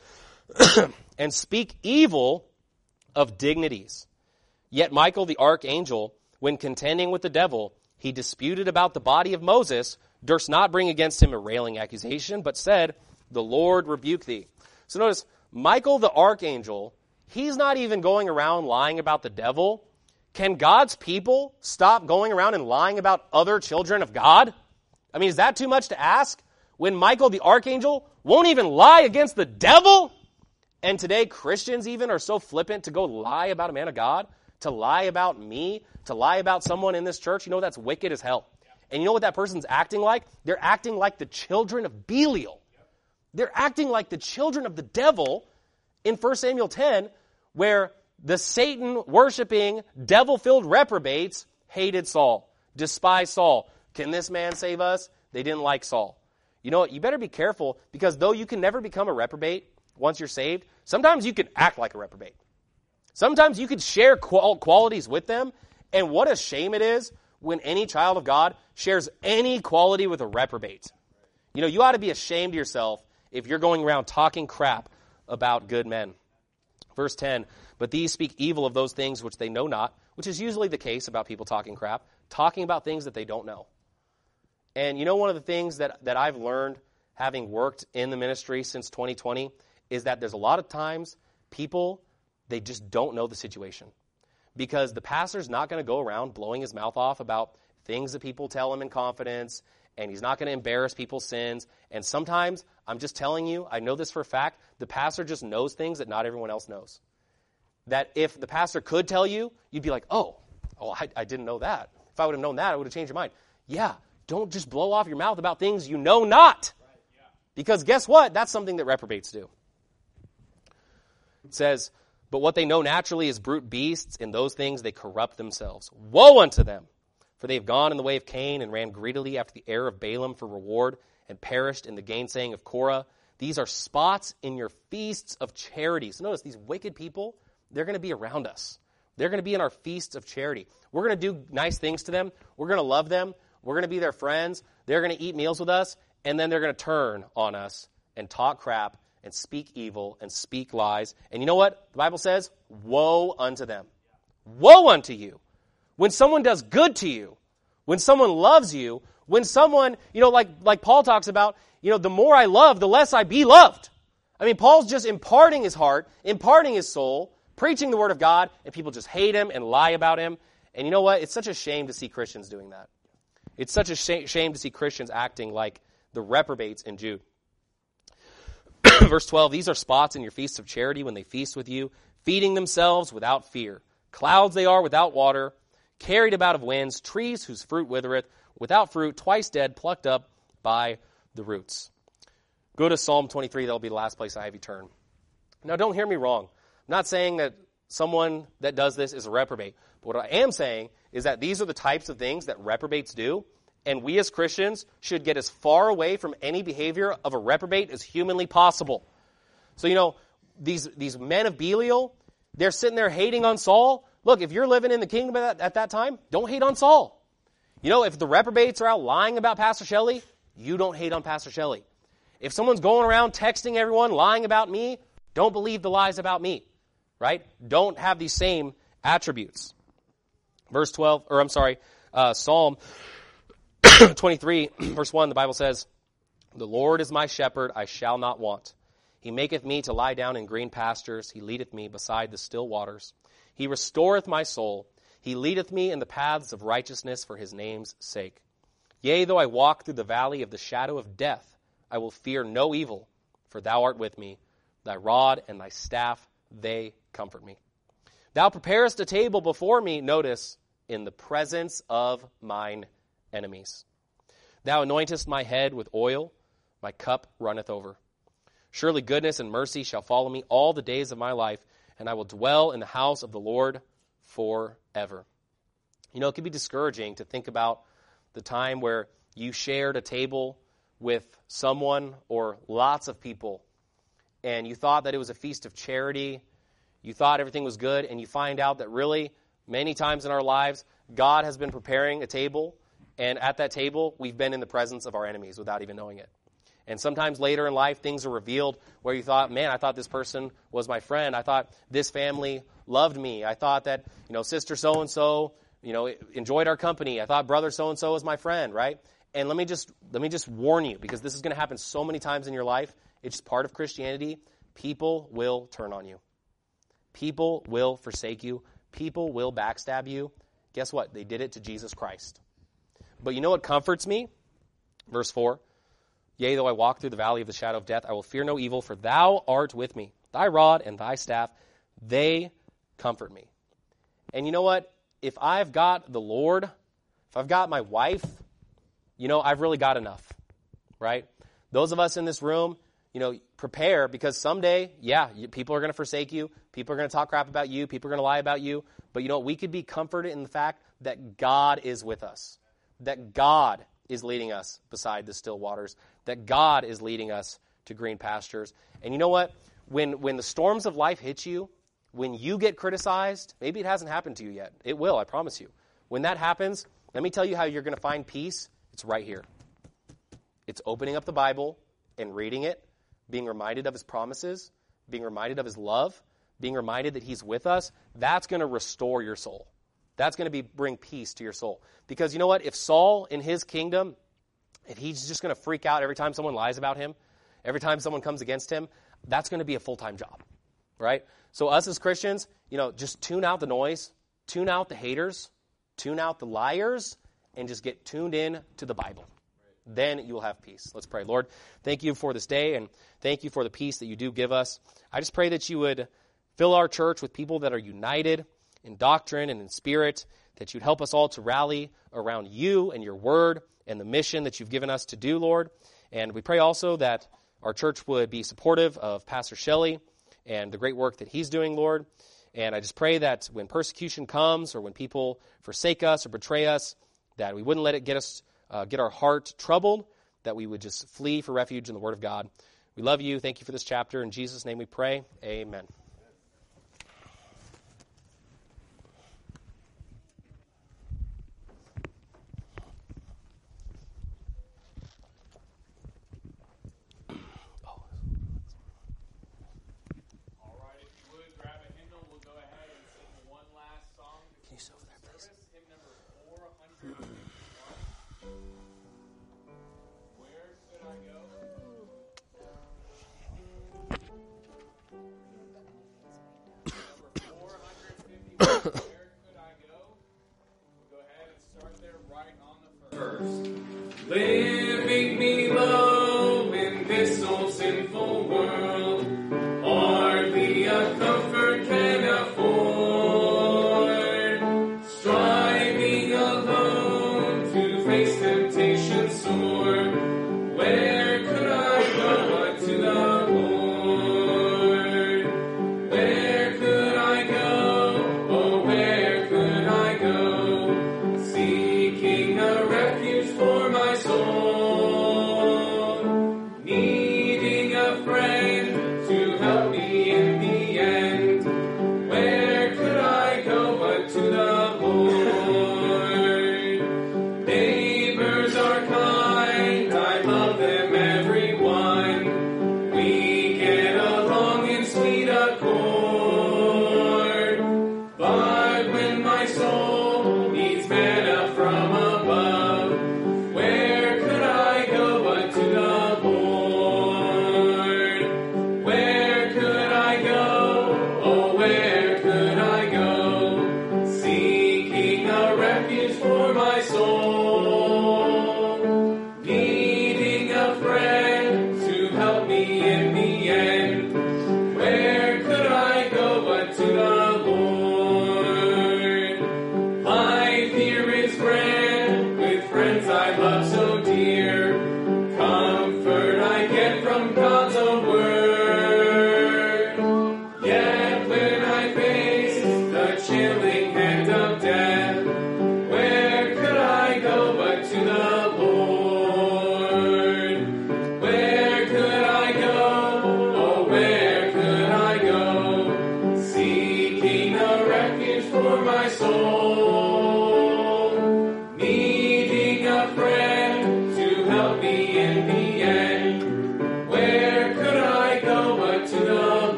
and speak evil of dignities. Yet Michael the archangel, when contending with the devil, he disputed about the body of Moses, durst not bring against him a railing accusation, but said, the Lord rebuke thee. So notice, Michael the archangel, he's not even going around lying about the devil. Can God's people stop going around and lying about other children of God? I mean, is that too much to ask? When Michael the archangel won't even lie against the devil? And today Christians even are so flippant to go lie about a man of God, to lie about me, to lie about someone in this church. You know, that's wicked as hell. And you know what that person's acting like? They're acting like the children of Belial. They're acting like the children of the devil in First Samuel ten, where the Satan-worshiping, devil-filled reprobates hated Saul, despised Saul. Can this man save us? They didn't like Saul. You know what? You better be careful, because though you can never become a reprobate once you're saved, sometimes you can act like a reprobate. Sometimes you could share qual- qualities with them, and what a shame it is when any child of God shares any quality with a reprobate. You know, you ought to be ashamed of yourself if you're going around talking crap about good men. Verse ten, but these speak evil of those things which they know not, which is usually the case about people talking crap, talking about things that they don't know. And you know, one of the things that, that I've learned having worked in the ministry since twenty twenty is that there's a lot of times people, they just don't know the situation. Because the pastor's not going to go around blowing his mouth off about things that people tell him in confidence, and he's not going to embarrass people's sins. And sometimes, I'm just telling you, I know this for a fact, the pastor just knows things that not everyone else knows. That if the pastor could tell you, you'd be like, oh, oh, I, I didn't know that. If I would have known that, I would have changed your mind. Yeah, don't just blow off your mouth about things you know not. Right, yeah. Because guess what? That's something that reprobates do. It says, but what they know naturally is brute beasts, in those things they corrupt themselves. Woe unto them! For they have gone in the way of Cain, and ran greedily after the heir of Balaam for reward, and perished in the gainsaying of Korah. These are spots in your feasts of charity. So notice, these wicked people, they're going to be around us. They're going to be in our feasts of charity. We're going to do nice things to them. We're going to love them. We're going to be their friends. They're going to eat meals with us, and then they're going to turn on us and talk crap and speak evil and speak lies. And you know what? The Bible says, woe unto them. Woe unto you. When someone does good to you, when someone loves you, when someone, you know, like, like Paul talks about, you know, the more I love, the less I be loved. I mean, Paul's just imparting his heart, imparting his soul, preaching the word of God, and people just hate him and lie about him. And you know what? It's such a shame to see Christians doing that. It's such a sh- shame to see Christians acting like the reprobates in Jude. Verse twelve, these are spots in your feasts of charity when they feast with you, feeding themselves without fear. Clouds they are without water, carried about of winds, trees whose fruit withereth, without fruit, twice dead, plucked up by the roots. Go to Psalm twenty-three. That'll be the last place I have you turn. Now, don't hear me wrong. I'm not saying that someone that does this is a reprobate. But what I am saying is that these are the types of things that reprobates do, and we as Christians should get as far away from any behavior of a reprobate as humanly possible. So, you know, these, these men of Belial, they're sitting there hating on Saul. Look, if you're living in the kingdom at that, at that time, don't hate on Saul. You know, if the reprobates are out lying about Pastor Shelley, you don't hate on Pastor Shelley. If someone's going around texting everyone, lying about me, don't believe the lies about me, right? Don't have these same attributes. Verse twelve, or I'm sorry, uh, Psalm twenty-three, verse one, the Bible says, the Lord is my shepherd, I shall not want. He maketh me to lie down in green pastures. He leadeth me beside the still waters. He restoreth my soul. He leadeth me in the paths of righteousness for his name's sake. Yea, though I walk through the valley of the shadow of death, I will fear no evil, for thou art with me. Thy rod and thy staff, they comfort me. Thou preparest a table before me, notice, in the presence of mine enemies. Thou anointest my head with oil, my cup runneth over. Surely goodness and mercy shall follow me all the days of my life, and I will dwell in the house of the Lord forever. You know, it can be discouraging to think about the time where you shared a table with someone or lots of people, and you thought that it was a feast of charity, you thought everything was good, and you find out that really, many times in our lives, God has been preparing a table, and at that table, we've been in the presence of our enemies without even knowing it. And sometimes later in life, things are revealed where you thought, man, I thought this person was my friend. I thought this family loved me. I thought that, you know, sister so-and-so, you know, enjoyed our company. I thought brother so-and-so was my friend, right? And let me just let me just warn you, because this is going to happen so many times in your life. It's just part of Christianity. People will turn on you. People will forsake you. People will backstab you. Guess what? They did it to Jesus Christ. But you know what comforts me? Verse four. Yea, though I walk through the valley of the shadow of death, I will fear no evil, for thou art with me. Thy rod and thy staff, they comfort me. And you know what? If I've got the Lord, if I've got my wife, you know, I've really got enough, right? Those of us in this room, you know, prepare, because someday, yeah, you, people are going to forsake you. People are going to talk crap about you. People are going to lie about you. But you know what? We could be comforted in the fact that God is with us, that God is leading us beside the still waters, that God is leading us to green pastures. And you know what? When when the storms of life hit you, when you get criticized, maybe it hasn't happened to you yet. It will, I promise you. When that happens, let me tell you how you're going to find peace. It's right here. It's opening up the Bible and reading it, being reminded of his promises, being reminded of his love, being reminded that he's with us. That's going to restore your soul. That's going to be bring peace to your soul. Because you know what? If Saul in his kingdom, if he's just going to freak out every time someone lies about him, every time someone comes against him, that's going to be a full-time job, right? So us as Christians, you know, just tune out the noise, tune out the haters, tune out the liars, and just get tuned in to the Bible. Then you will have peace. Let's pray. Lord, thank you for this day, and thank you for the peace that you do give us. I just pray that you would fill our church with people that are united in doctrine and in spirit, that you'd help us all to rally around you and your word and the mission that you've given us to do, Lord. And we pray also that our church would be supportive of Pastor Shelley and the great work that he's doing, Lord. And I just pray that when persecution comes or when people forsake us or betray us, that we wouldn't let it get us, uh, get our heart troubled, that we would just flee for refuge in the Word of God. We love you. Thank you for this chapter. In Jesus' name we pray. Amen. Living below in this old sinful world, hardly a comfort can afford. Striving alone to face temptation sore, where could I go but to the Lord? Where could I go? Oh, where could I go? Seeking a refuge for my soul, needing a friend.